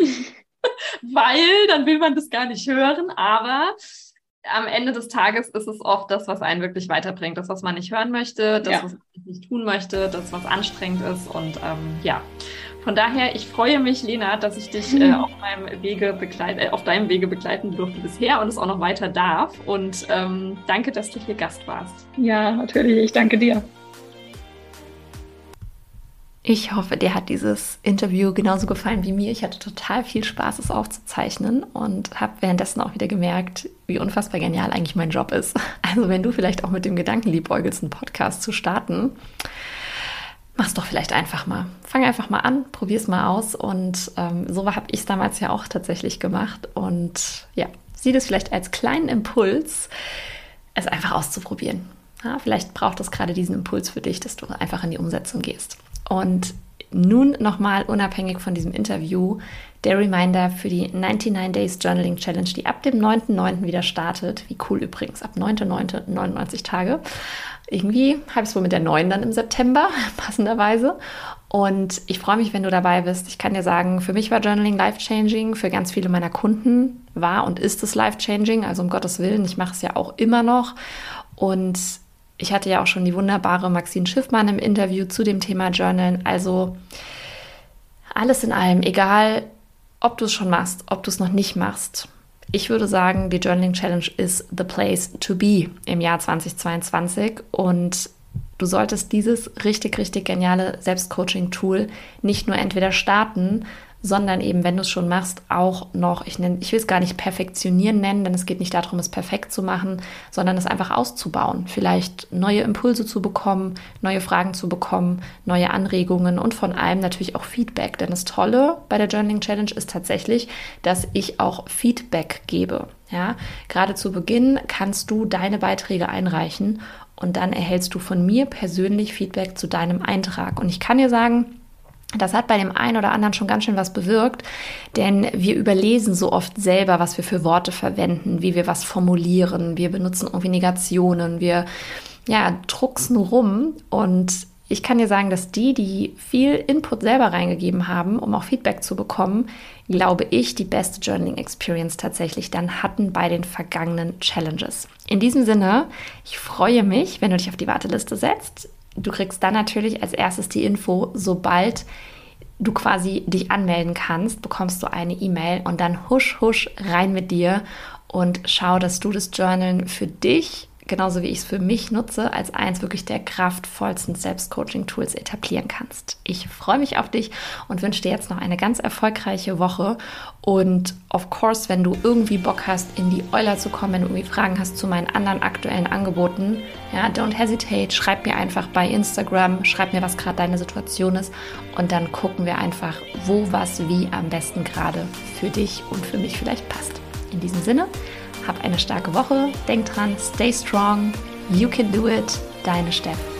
weil dann will man das gar nicht hören. Aber am Ende des Tages ist es oft das, was einen wirklich weiterbringt. Das, was man nicht hören möchte, das, was man nicht tun möchte, das, was anstrengend ist. Und von daher, ich freue mich, Lena, dass ich dich auf deinem Wege begleiten durfte bisher und es auch noch weiter darf. Und danke, dass du hier Gast warst. Ja, natürlich. Ich danke dir. Ich hoffe, dir hat dieses Interview genauso gefallen wie mir. Ich hatte total viel Spaß, es aufzuzeichnen und habe währenddessen auch wieder gemerkt, wie unfassbar genial eigentlich mein Job ist. Also wenn du vielleicht auch mit dem Gedanken liebäugelst, einen Podcast zu starten, mach's doch vielleicht einfach mal. Fang einfach mal an, probier's mal aus und so habe ich es damals ja auch tatsächlich gemacht und ja, sieh das vielleicht als kleinen Impuls, es einfach auszuprobieren. Ja, vielleicht braucht es gerade diesen Impuls für dich, dass du einfach in die Umsetzung gehst. Und nun nochmal unabhängig von diesem Interview der Reminder für die 99 Days Journaling Challenge, die ab dem 9.9. wieder startet. Wie cool übrigens, ab 9.9. 99 Tage. Irgendwie habe ich es wohl mit der 9 dann im September, passenderweise. Und ich freue mich, wenn du dabei bist. Ich kann dir sagen, für mich war Journaling life-changing, für ganz viele meiner Kunden war und ist es life-changing. Also um Gottes Willen, ich mache es ja auch immer noch. Und ich hatte ja auch schon die wunderbare Maxine Schiffmann im Interview zu dem Thema Journalen. Also alles in allem, egal ob du es schon machst, ob du es noch nicht machst. Ich würde sagen, die Journaling Challenge ist the place to be im Jahr 2022 und du solltest dieses richtig, richtig geniale Selbstcoaching-Tool nicht nur entweder starten, sondern eben, wenn du es schon machst, auch noch, ich will es gar nicht perfektionieren nennen, denn es geht nicht darum, es perfekt zu machen, sondern es einfach auszubauen. Vielleicht neue Impulse zu bekommen, neue Fragen zu bekommen, neue Anregungen und von allem natürlich auch Feedback. Denn das Tolle bei der Journaling Challenge ist tatsächlich, dass ich auch Feedback gebe. Ja? Gerade zu Beginn kannst du deine Beiträge einreichen und dann erhältst du von mir persönlich Feedback zu deinem Eintrag. Und ich kann dir sagen, das hat bei dem einen oder anderen schon ganz schön was bewirkt, denn wir überlesen so oft selber, was wir für Worte verwenden, wie wir was formulieren. Wir benutzen irgendwie Negationen, wir drucksen rum und ich kann dir sagen, dass die viel Input selber reingegeben haben, um auch Feedback zu bekommen, glaube ich, die beste Journaling-Experience tatsächlich dann hatten bei den vergangenen Challenges. In diesem Sinne, ich freue mich, wenn du dich auf die Warteliste setzt. Du kriegst dann natürlich als erstes die Info, sobald du quasi dich anmelden kannst, bekommst du eine E-Mail und dann husch, husch rein mit dir und schau, dass du das Journalen für dich, genauso wie ich es für mich nutze, als eins wirklich der kraftvollsten Selbstcoaching-Tools etablieren kannst. Ich freue mich auf dich und wünsche dir jetzt noch eine ganz erfolgreiche Woche. Und of course, wenn du irgendwie Bock hast, in die Euler zu kommen, wenn du irgendwie Fragen hast zu meinen anderen aktuellen Angeboten, ja, don't hesitate, schreib mir einfach bei Instagram, schreib mir, was gerade deine Situation ist und dann gucken wir einfach, wo, was, wie am besten gerade für dich und für mich vielleicht passt. In diesem Sinne, hab eine starke Woche, denk dran, stay strong, you can do it, deine Steff.